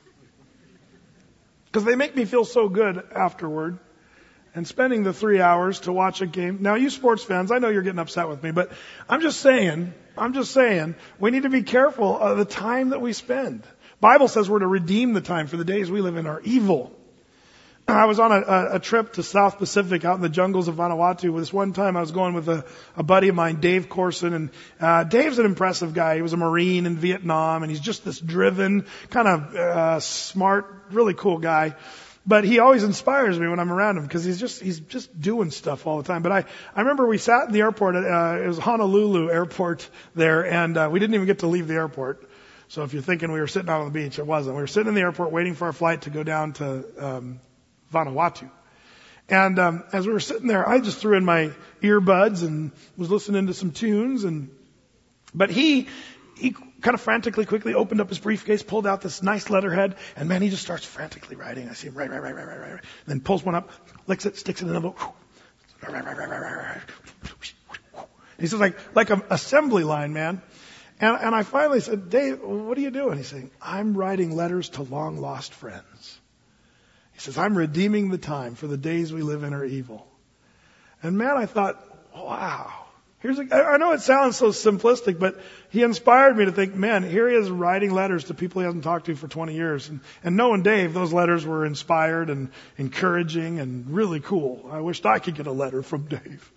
B: Because they make me feel so good afterward. And spending the three hours to watch a game. Now, you sports fans, I know you're getting upset with me, but I'm just saying, I'm just saying, we need to be careful of the time that we spend. Bible says we're to redeem the time, for the days we live in are evil. I was on a, a, a trip to South Pacific out in the jungles of Vanuatu. This one time I was going with a, a buddy of mine, Dave Corson, and uh, Dave's an impressive guy. He was a Marine in Vietnam, and he's just this driven, kind of uh, smart, really cool guy. But he always inspires me when I'm around him because he's just he's just doing stuff all the time. But I, I remember we sat in the airport. Uh, it was Honolulu airport there, and uh, we didn't even get to leave the airport. So if you're thinking we were sitting out on the beach, it wasn't. We were sitting in the airport waiting for our flight to go down to um, Vanuatu. And um, as we were sitting there, I just threw in my earbuds and was listening to some tunes. And but he he kind of frantically, quickly opened up his briefcase, pulled out this nice letterhead, and man, he just starts frantically writing. I see him write, write, write, write, write, write. Then pulls one up, licks it, sticks it in an envelope. Write, write, write, write, write, write. He says like like an assembly line, man. And, and I finally said, Dave, what are you doing? He's saying, I'm writing letters to long lost friends. He says, I'm redeeming the time, for the days we live in are evil. And man, I thought, wow. Here's a, I know it sounds so simplistic, but he inspired me to think, man, here he is writing letters to people he hasn't talked to for twenty years. And, and knowing Dave, those letters were inspired and encouraging and really cool. I wished I could get a letter from Dave.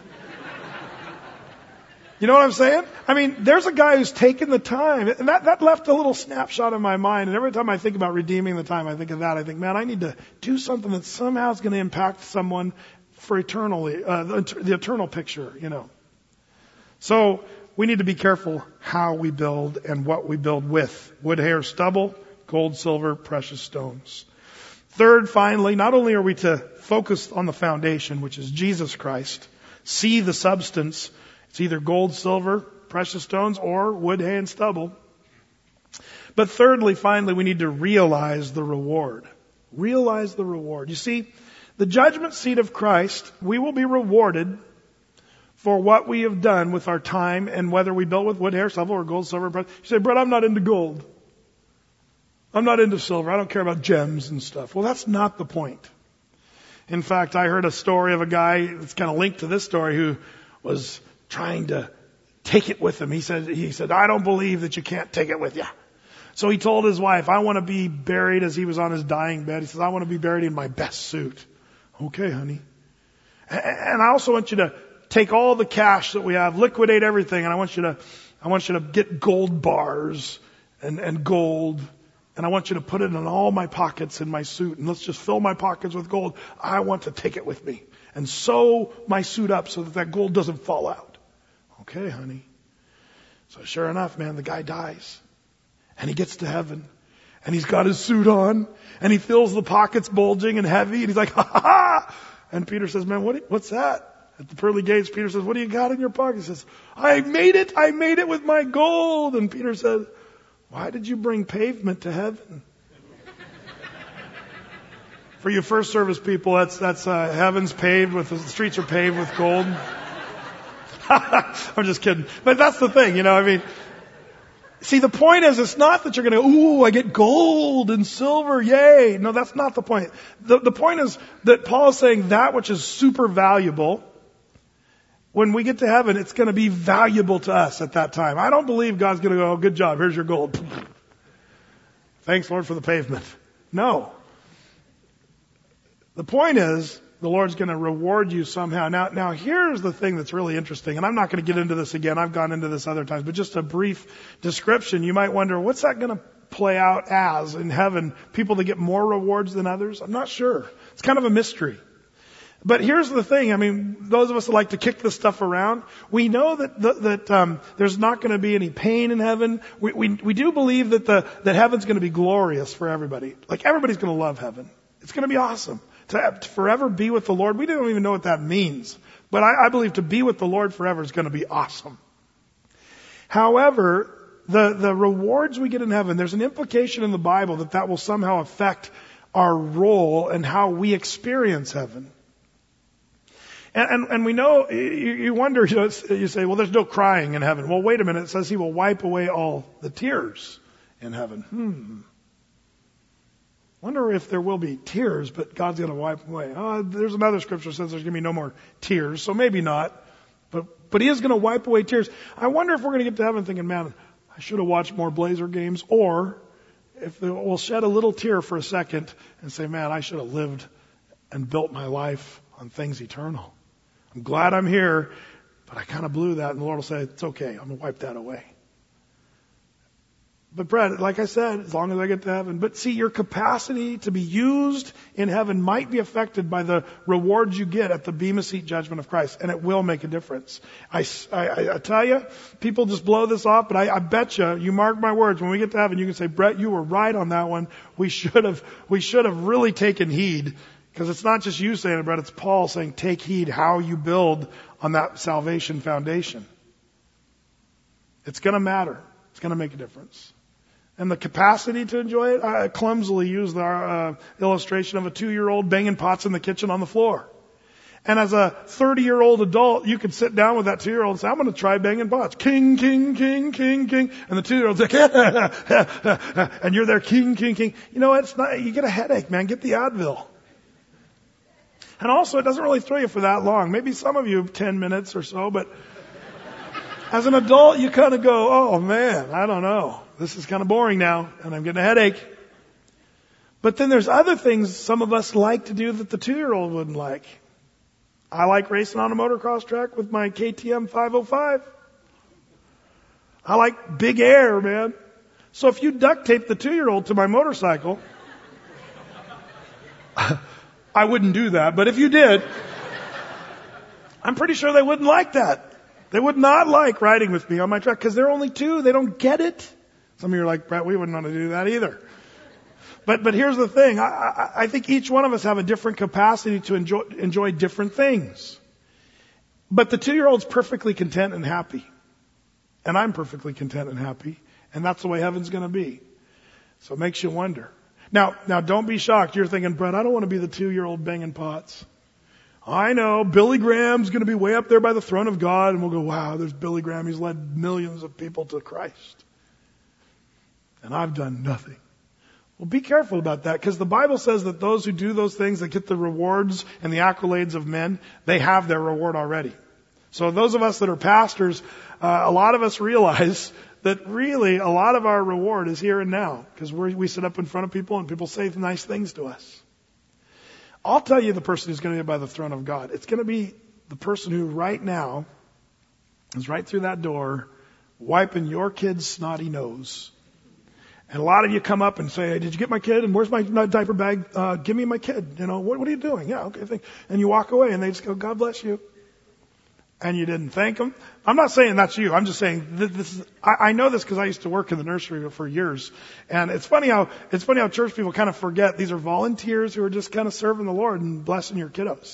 B: You know what I'm saying? I mean, there's a guy who's taken the time, and that, that left a little snapshot in my mind. And every time I think about redeeming the time, I think of that. I think, man, I need to do something that somehow is going to impact someone for eternally, uh, the, the eternal picture, you know. So we need to be careful how we build and what we build with. Wood, hair, stubble, gold, silver, precious stones. Third, finally, not only are we to focus on the foundation, which is Jesus Christ, see the substance. It's either gold, silver, precious stones, or wood, hay, and stubble. But thirdly, finally, we need to realize the reward. Realize the reward. You see, the judgment seat of Christ, we will be rewarded for what we have done with our time, and whether we built with wood, hair, stubble, or gold, silver, precious. You say, Brett, I'm not into gold. I'm not into silver. I don't care about gems and stuff. Well, that's not the point. In fact, I heard a story of a guy that's kind of linked to this story who was trying to take it with him. He said, he said, I don't believe that you can't take it with you. So he told his wife, I want to be buried as he was on his dying bed. He says, I want to be buried in my best suit. Okay, honey. And I also want you to take all the cash that we have, liquidate everything, and I want you to, I want you to get gold bars and, and gold, and I want you to put it in all my pockets in my suit, and let's just fill my pockets with gold. I want to take it with me and sew my suit up so that that gold doesn't fall out. Okay, honey. So sure enough, man, the guy dies. And he gets to heaven. And he's got his suit on. And he feels the pockets bulging and heavy. And he's like, ha ha ha. And Peter says, man, what, what's that? At the pearly gates, Peter says, what do you got in your pocket? He says, I made it. I made it with my gold. And Peter said, why did you bring pavement to heaven? For you first service people, that's, that's, uh, heaven's paved with, the streets are paved with gold. I'm just kidding. But that's the thing, you know, I mean, See, the point is, it's not that you're going to, ooh, I get gold and silver, yay. No, that's not the point. The, the point is that Paul is saying that which is super valuable, when we get to heaven, it's going to be valuable to us at that time. I don't believe God's going to go, oh, good job, here's your gold. Thanks, Lord, for the pavement. No. The point is, the Lord's going to reward you somehow. Now, now here's the thing that's really interesting, and I'm not going to get into this again. I've gone into this other times, but just a brief description. You might wonder, what's that going to play out as in heaven? People that get more rewards than others? I'm not sure. It's kind of a mystery. But here's the thing. I mean, those of us that like to kick this stuff around, we know that that, that um, there's not going to be any pain in heaven. We, we we do believe that the that heaven's going to be glorious for everybody. Like everybody's going to love heaven. It's going to be awesome. To, to forever be with the Lord, we don't even know what that means. But I, I believe to be with the Lord forever is going to be awesome. However, the, the rewards we get in heaven, there's an implication in the Bible that that will somehow affect our role and how we experience heaven. And, and, and we know, you, you wonder, you know, you say, well, there's no crying in heaven. Well, wait a minute. It says he will wipe away all the tears in heaven. Hmm. Wonder if there will be tears, but God's going to wipe away. Uh, there's another scripture that says there's going to be no more tears, so maybe not. But but He is going to wipe away tears. I wonder if we're going to get to heaven thinking, man, I should have watched more Blazer games, or if we'll shed a little tear for a second and say, man, I should have lived and built my life on things eternal. I'm glad I'm here, but I kind of blew that, and the Lord will say, it's okay, I'm going to wipe that away. But Brett, like I said, as long as I get to heaven. But see, your capacity to be used in heaven might be affected by the rewards you get at the Bema Seat judgment of Christ. And it will make a difference. I, I, I tell you, people just blow this off, but I, I bet you, you mark my words, when we get to heaven, you can say, Brett, you were right on that one. We should have, we should have really taken heed. Because it's not just you saying it, Brett, it's Paul saying, take heed how you build on that salvation foundation. It's going to matter. It's going to make a difference. And the capacity to enjoy it, I clumsily used our uh, illustration of a two-year-old banging pots in the kitchen on the floor. And as a thirty-year-old adult, you could sit down with that two-year-old and say, I'm going to try banging pots. King, king, king, king, king. And the two-year-old's like, and you're there, king, king, king. You know, it's not, you get a headache, man. Get the Advil. And also, it doesn't really throw you for that long. Maybe some of you, ten minutes or so, but as an adult, you kind of go, oh man, I don't know. This is kind of boring now, and I'm getting a headache. But then there's other things some of us like to do that the two-year-old wouldn't like. I like racing on a motocross track with my K T M five oh five. I like big air, man. So if you duct tape the two-year-old to my motorcycle, I wouldn't do that, but if you did, I'm pretty sure they wouldn't like that. They would not like riding with me on my track because they're only two. They don't get it. Some of you are like, Brett, we wouldn't want to do that either. But but here's the thing. I, I, I think each one of us have a different capacity to enjoy, enjoy different things. But the two-year-old's perfectly content and happy. And I'm perfectly content and happy. And that's the way heaven's going to be. So it makes you wonder. Now, now don't be shocked. You're thinking, Brett, I don't want to be the two-year-old banging pots. I know Billy Graham's going to be way up there by the throne of God, and we'll go, wow, there's Billy Graham. He's led millions of people to Christ. And I've done nothing. Well, be careful about that, because the Bible says that those who do those things, that get the rewards and the accolades of men, they have their reward already. So those of us that are pastors, uh, a lot of us realize that really a lot of our reward is here and now, because we sit up in front of people and people say nice things to us. I'll tell you the person who's going to be by the throne of God. It's going to be the person who right now is right through that door wiping your kid's snotty nose. And a lot of you come up and say, hey, did you get my kid? And where's my, my diaper bag? Uh, give me my kid. You know, what, what are you doing? Yeah, okay. Thank. And you walk away and they just go, God bless you. And you didn't thank them. I'm not saying that's you. I'm just saying this, this is, I, I know this because I used to work in the nursery for years. And it's funny how, it's funny how church people kind of forget these are volunteers who are just kind of serving the Lord and blessing your kiddos.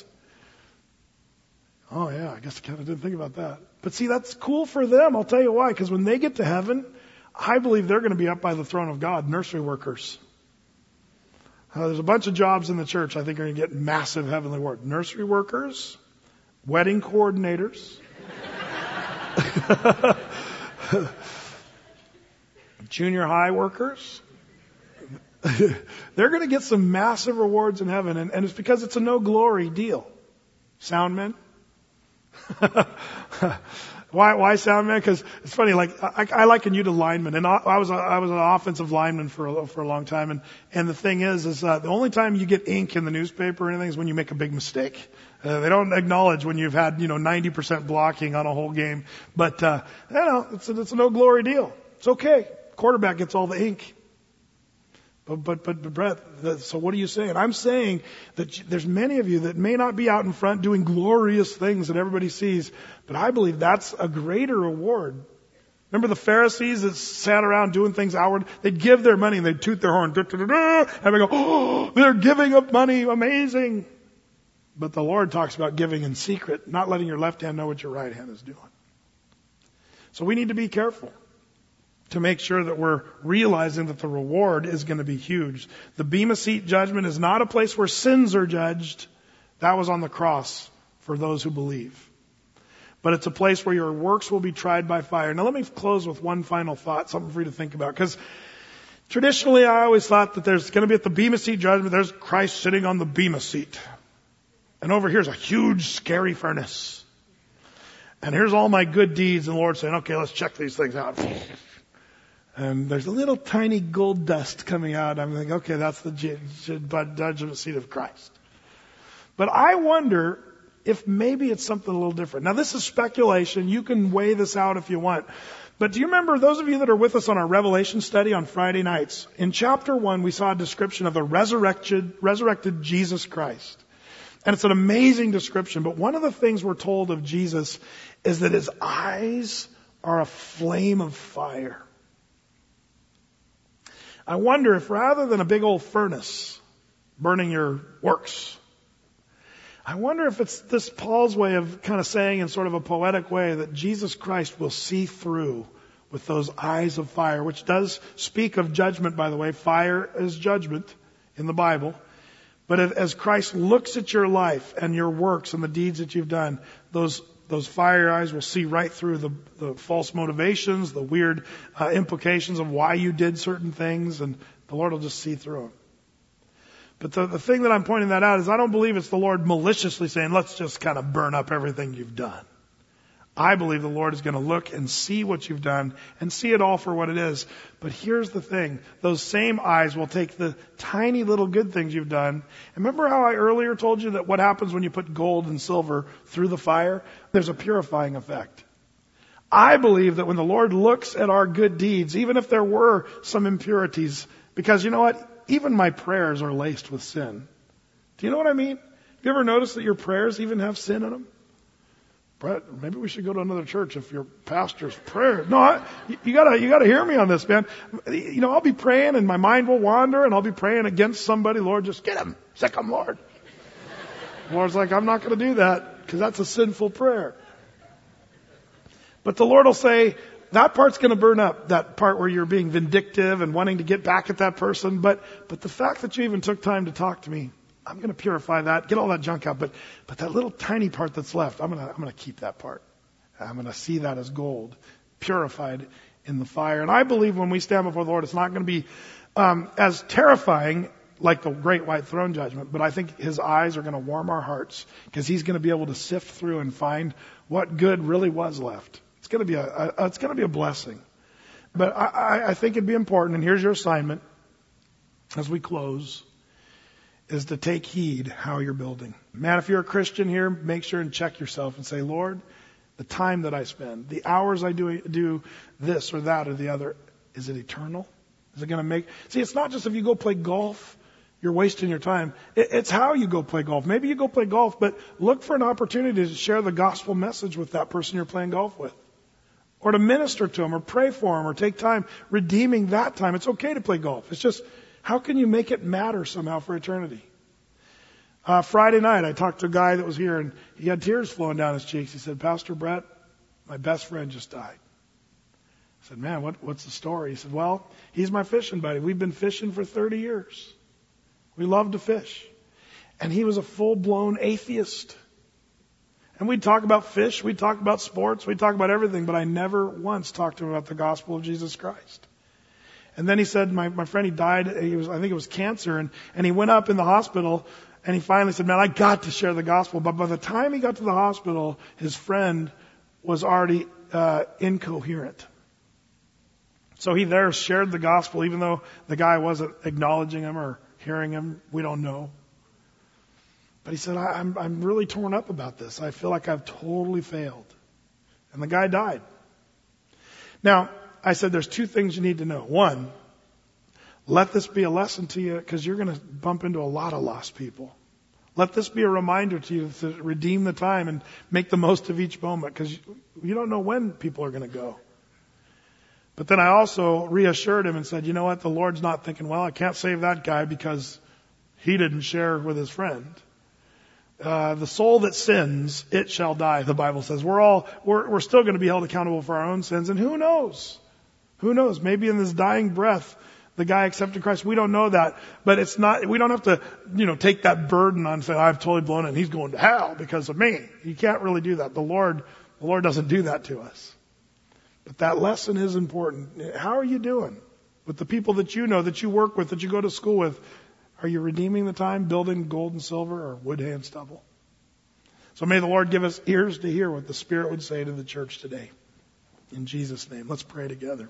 B: Oh yeah, I guess I kind of didn't think about that. But see, that's cool for them. I'll tell you why. Because when they get to heaven, I believe they're going to be up by the throne of God, nursery workers. Uh, there's a bunch of jobs in the church I think are going to get massive heavenly reward. Nursery workers, wedding coordinators. Junior high workers, they're going to get some massive rewards in heaven, and, and it's because it's a no glory deal. Sound men? Why, why sound man? Because it's funny, like, I, I liken you to linemen, and I, I was, a, I was an offensive lineman for a, for a long time, and, and the thing is, is, uh, the only time you get ink in the newspaper or anything is when you make a big mistake. Uh, they don't acknowledge when you've had, you know, ninety percent blocking on a whole game, but, uh, you know, it's a, it's a no glory deal. It's okay. Quarterback gets all the ink. But, but, but, but Brett, so what are you saying? I'm saying that there's many of you that may not be out in front doing glorious things that everybody sees, but I believe that's a greater reward. Remember the Pharisees that sat around doing things outward? They'd give their money and they'd toot their horn, and they go, oh, they're giving up money, amazing. But the Lord talks about giving in secret, not letting your left hand know what your right hand is doing. So we need to be careful to make sure that we're realizing that the reward is going to be huge. The Bema Seat judgment is not a place where sins are judged. That was on the cross for those who believe. But it's a place where your works will be tried by fire. Now let me close with one final thought, something for you to think about. Because traditionally I always thought that there's going to be at the Bema Seat judgment, there's Christ sitting on the Bema Seat. And over here's a huge scary furnace. And here's all my good deeds, and the Lord saying, okay, let's check these things out. And there's a little tiny gold dust coming out. I'm thinking, okay, that's the judgment seat of Christ. But I wonder if maybe it's something a little different. Now, this is speculation. You can weigh this out if you want. But do you remember, those of you that are with us on our Revelation study on Friday nights, in chapter one, we saw a description of the resurrected, resurrected Jesus Christ. And it's an amazing description. But one of the things we're told of Jesus is that his eyes are a flame of fire. I wonder if rather than a big old furnace burning your works, I wonder if it's this Paul's way of kind of saying in sort of a poetic way that Jesus Christ will see through with those eyes of fire, which does speak of judgment, by the way. Fire is judgment in the Bible. But as Christ looks at your life and your works and the deeds that you've done, those Those fire eyes will see right through the, the false motivations, the weird uh, implications of why you did certain things, and the Lord will just see through them. But the, the thing that I'm pointing that out is I don't believe it's the Lord maliciously saying, let's just kind of burn up everything you've done. I believe the Lord is going to look and see what you've done and see it all for what it is. But here's the thing. Those same eyes will take the tiny little good things you've done. And remember how I earlier told you that what happens when you put gold and silver through the fire? There's a purifying effect. I believe that when the Lord looks at our good deeds, even if there were some impurities, because you know what? Even my prayers are laced with sin. Do you know what I mean? Have you ever noticed that your prayers even have sin in them? Brett, maybe we should go to another church if your pastor's prayer. No, I, you gotta, you gotta hear me on this, man. You know, I'll be praying and my mind will wander and I'll be praying against somebody. Lord, just get him. Sick him, Lord. The Lord's like, I'm not going to do that because that's a sinful prayer. But the Lord will say, that part's going to burn up, that part where you're being vindictive and wanting to get back at that person. But, but the fact that you even took time to talk to me, I'm going to purify that, get all that junk out. But, but that little tiny part that's left, I'm going to, I'm going to keep that part. I'm going to see that as gold, purified in the fire. And I believe when we stand before the Lord, it's not going to be um, as terrifying like the great white throne judgment, but I think his eyes are going to warm our hearts because he's going to be able to sift through and find what good really was left. It's going to be a, a it's going to be a blessing. But I, I think it'd be important, and here's your assignment as we close, is to take heed how you're building. Man, if you're a Christian here, make sure and check yourself and say, Lord, the time that I spend, the hours I do do this or that or the other, is it eternal? Is it going to make... See, it's not just if you go play golf, you're wasting your time. It's how you go play golf. Maybe you go play golf, but look for an opportunity to share the gospel message with that person you're playing golf with. Or to minister to them, or pray for them, or take time redeeming that time. It's okay to play golf. It's just, how can you make it matter somehow for eternity? Uh, Friday night, I talked to a guy that was here, and he had tears flowing down his cheeks. He said, Pastor Brett, my best friend just died. I said, man, what, what's the story? He said, well, he's my fishing buddy. We've been fishing for thirty years. We love to fish. And he was a full-blown atheist. And we'd talk about fish, we'd talk about sports, we'd talk about everything, but I never once talked to him about the gospel of Jesus Christ. And then he said, my, my friend, he died. He was, I think it was cancer. And, and he went up in the hospital and he finally said, man, I got to share the gospel. But by the time he got to the hospital, his friend was already uh, incoherent. So he there shared the gospel, even though the guy wasn't acknowledging him or hearing him. We don't know. But he said, I, I'm, I'm really torn up about this. I feel like I've totally failed. And the guy died. Now, I said there's two things you need to know. One, let this be a lesson to you because you're going to bump into a lot of lost people. Let this be a reminder to you to redeem the time and make the most of each moment because you don't know when people are going to go. But then I also reassured him and said, you know what? The Lord's not thinking, well, I can't save that guy because he didn't share with his friend. Uh, the soul that sins, it shall die, the Bible says. We're all, we're, we're still going to be held accountable for our own sins. And who knows? Who knows? Maybe in this dying breath, the guy accepted Christ. We don't know that. But it's not, we don't have to, you know, take that burden on and say, I've totally blown it and he's going to hell because of me. You can't really do that. The Lord, the Lord doesn't do that to us. But that lesson is important. How are you doing with the people that you know, that you work with, that you go to school with? Are you redeeming the time, building gold and silver or wood, hay, and stubble? So may the Lord give us ears to hear what the Spirit would say to the church today. In Jesus' name, let's pray together.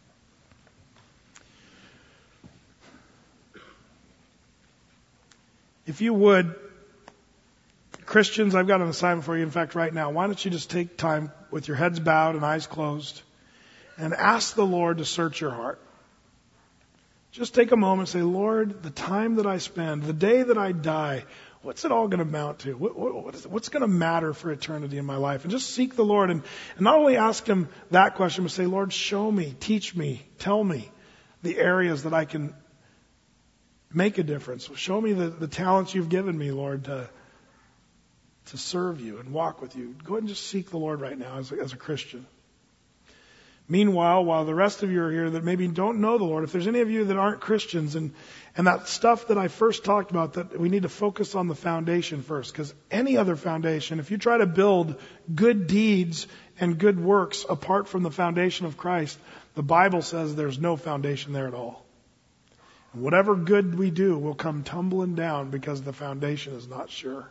B: If you would, Christians, I've got an assignment for you. In fact, right now, why don't you just take time with your heads bowed and eyes closed and ask the Lord to search your heart. Just take a moment and say, Lord, the time that I spend, the day that I die, what's it all going to amount to? What, what, what is, what's going to matter for eternity in my life? And just seek the Lord and, and not only ask Him that question, but say, Lord, show me, teach me, tell me the areas that I can make a difference. Show me the, the talents you've given me, Lord, to, to serve you and walk with you. Go ahead and just seek the Lord right now as a, as a Christian. Meanwhile, while the rest of you are here that maybe don't know the Lord, if there's any of you that aren't Christians and, and that stuff that I first talked about, that we need to focus on the foundation first, because any other foundation, if you try to build good deeds and good works apart from the foundation of Christ, the Bible says there's no foundation there at all. And whatever good we do will come tumbling down because the foundation is not sure.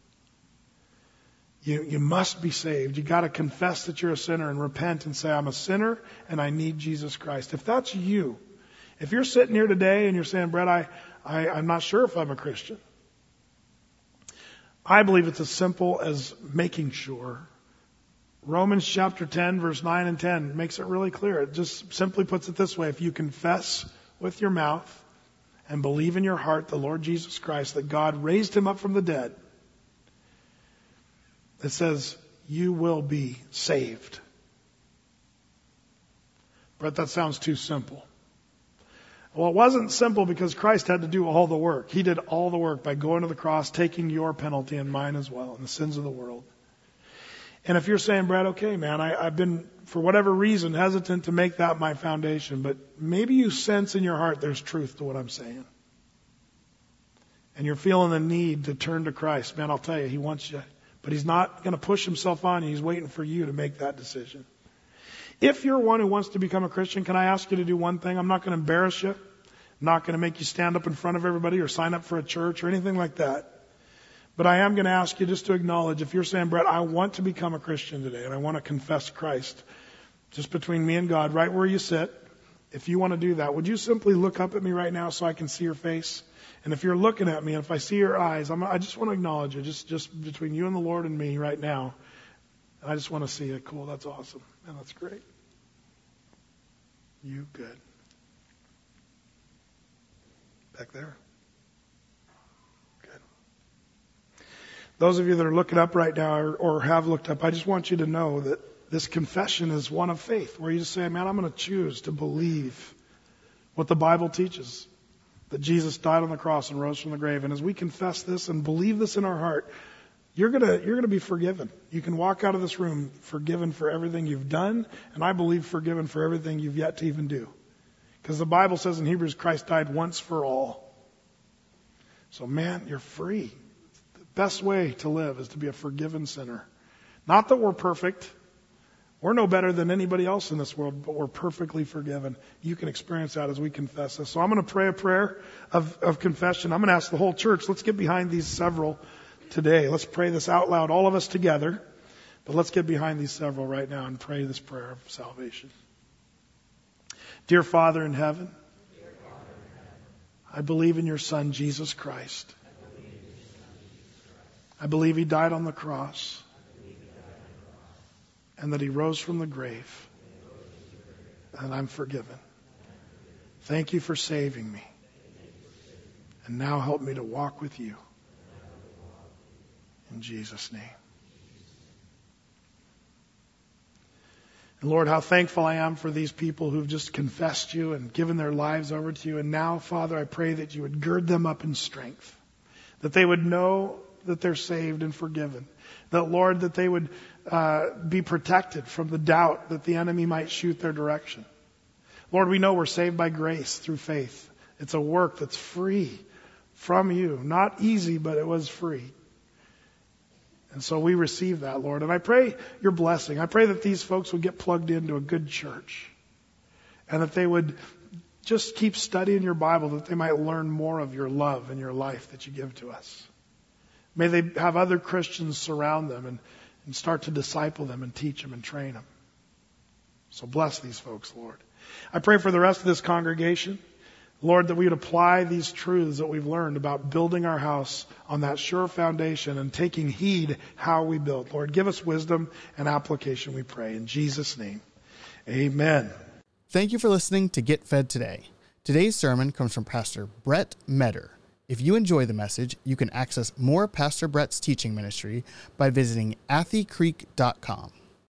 B: You, you must be saved. You got to confess that you're a sinner and repent and say, I'm a sinner and I need Jesus Christ. If that's you, if you're sitting here today and you're saying, Brett, I, I, I'm not sure if I'm a Christian. I believe it's as simple as making sure. Romans chapter ten, verse nine and ten makes it really clear. It just simply puts it this way. If you confess with your mouth and believe in your heart the Lord Jesus Christ, that God raised Him up from the dead, it says, you will be saved. But that sounds too simple. Well, it wasn't simple because Christ had to do all the work. He did all the work by going to the cross, taking your penalty and mine as well, and the sins of the world. And if you're saying, Brad, okay, man, I, I've been, for whatever reason, hesitant to make that my foundation, but maybe you sense in your heart there's truth to what I'm saying. And you're feeling the need to turn to Christ. Man, I'll tell you, He wants you. But He's not going to push Himself on you. He's waiting for you to make that decision. If you're one who wants to become a Christian, can I ask you to do one thing? I'm not going to embarrass you. I'm not going to make you stand up in front of everybody or sign up for a church or anything like that. But I am going to ask you just to acknowledge, if you're saying, Brett, I want to become a Christian today and I want to confess Christ, just between me and God, right where you sit, if you want to do that, would you simply look up at me right now so I can see your face? And if you're looking at me, and if I see your eyes, I'm, I just want to acknowledge you, just, just between you and the Lord and me right now. And I just want to see it. Cool, that's awesome. Man, that's great. You good. Back there. Good. Those of you that are looking up right now or, or have looked up, I just want you to know that this confession is one of faith, where you just say, man, I'm going to choose to believe what the Bible teaches. That Jesus died on the cross and rose from the grave. And as we confess this and believe this in our heart, you're gonna, you're gonna be forgiven. You can walk out of this room forgiven for everything you've done, and I believe forgiven for everything you've yet to even do. Because the Bible says in Hebrews, Christ died once for all. So man, you're free. The best way to live is to be a forgiven sinner. Not that we're perfect. We're no better than anybody else in this world, but we're perfectly forgiven. You can experience that as we confess this. So I'm going to pray a prayer of, of confession. I'm going to ask the whole church, let's get behind these several today. Let's pray this out loud, all of us together. But let's get behind these several right now and pray this prayer of salvation. Dear Father in heaven, I believe in your Son, Jesus Christ. I believe he died on the cross and that he rose from the grave, and I'm forgiven. Thank you for saving me. And now help me to walk with you. In Jesus' name. And Lord, how thankful I am for these people who've just confessed you and given their lives over to you. And now, Father, I pray that you would gird them up in strength, that they would know that they're saved and forgiven. That, Lord, that they would uh, be protected from the doubt that the enemy might shoot their direction. Lord, we know we're saved by grace through faith. It's a work that's free from you. Not easy, but it was free. And so we receive that, Lord. And I pray your blessing. I pray that these folks would get plugged into a good church. And that they would just keep studying your Bible, that they might learn more of your love and your life that you give to us. May they have other Christians surround them and, and start to disciple them and teach them and train them. So bless these folks, Lord. I pray for the rest of this congregation, Lord, that we would apply these truths that we've learned about building our house on that sure foundation and taking heed how we build. Lord, give us wisdom and application, we pray. In Jesus' name, amen.
A: Thank you for listening to Get Fed Today. Today's sermon comes from Pastor Brett Metter. If you enjoy the message, you can access more Pastor Brett's teaching ministry by visiting athey creek dot com.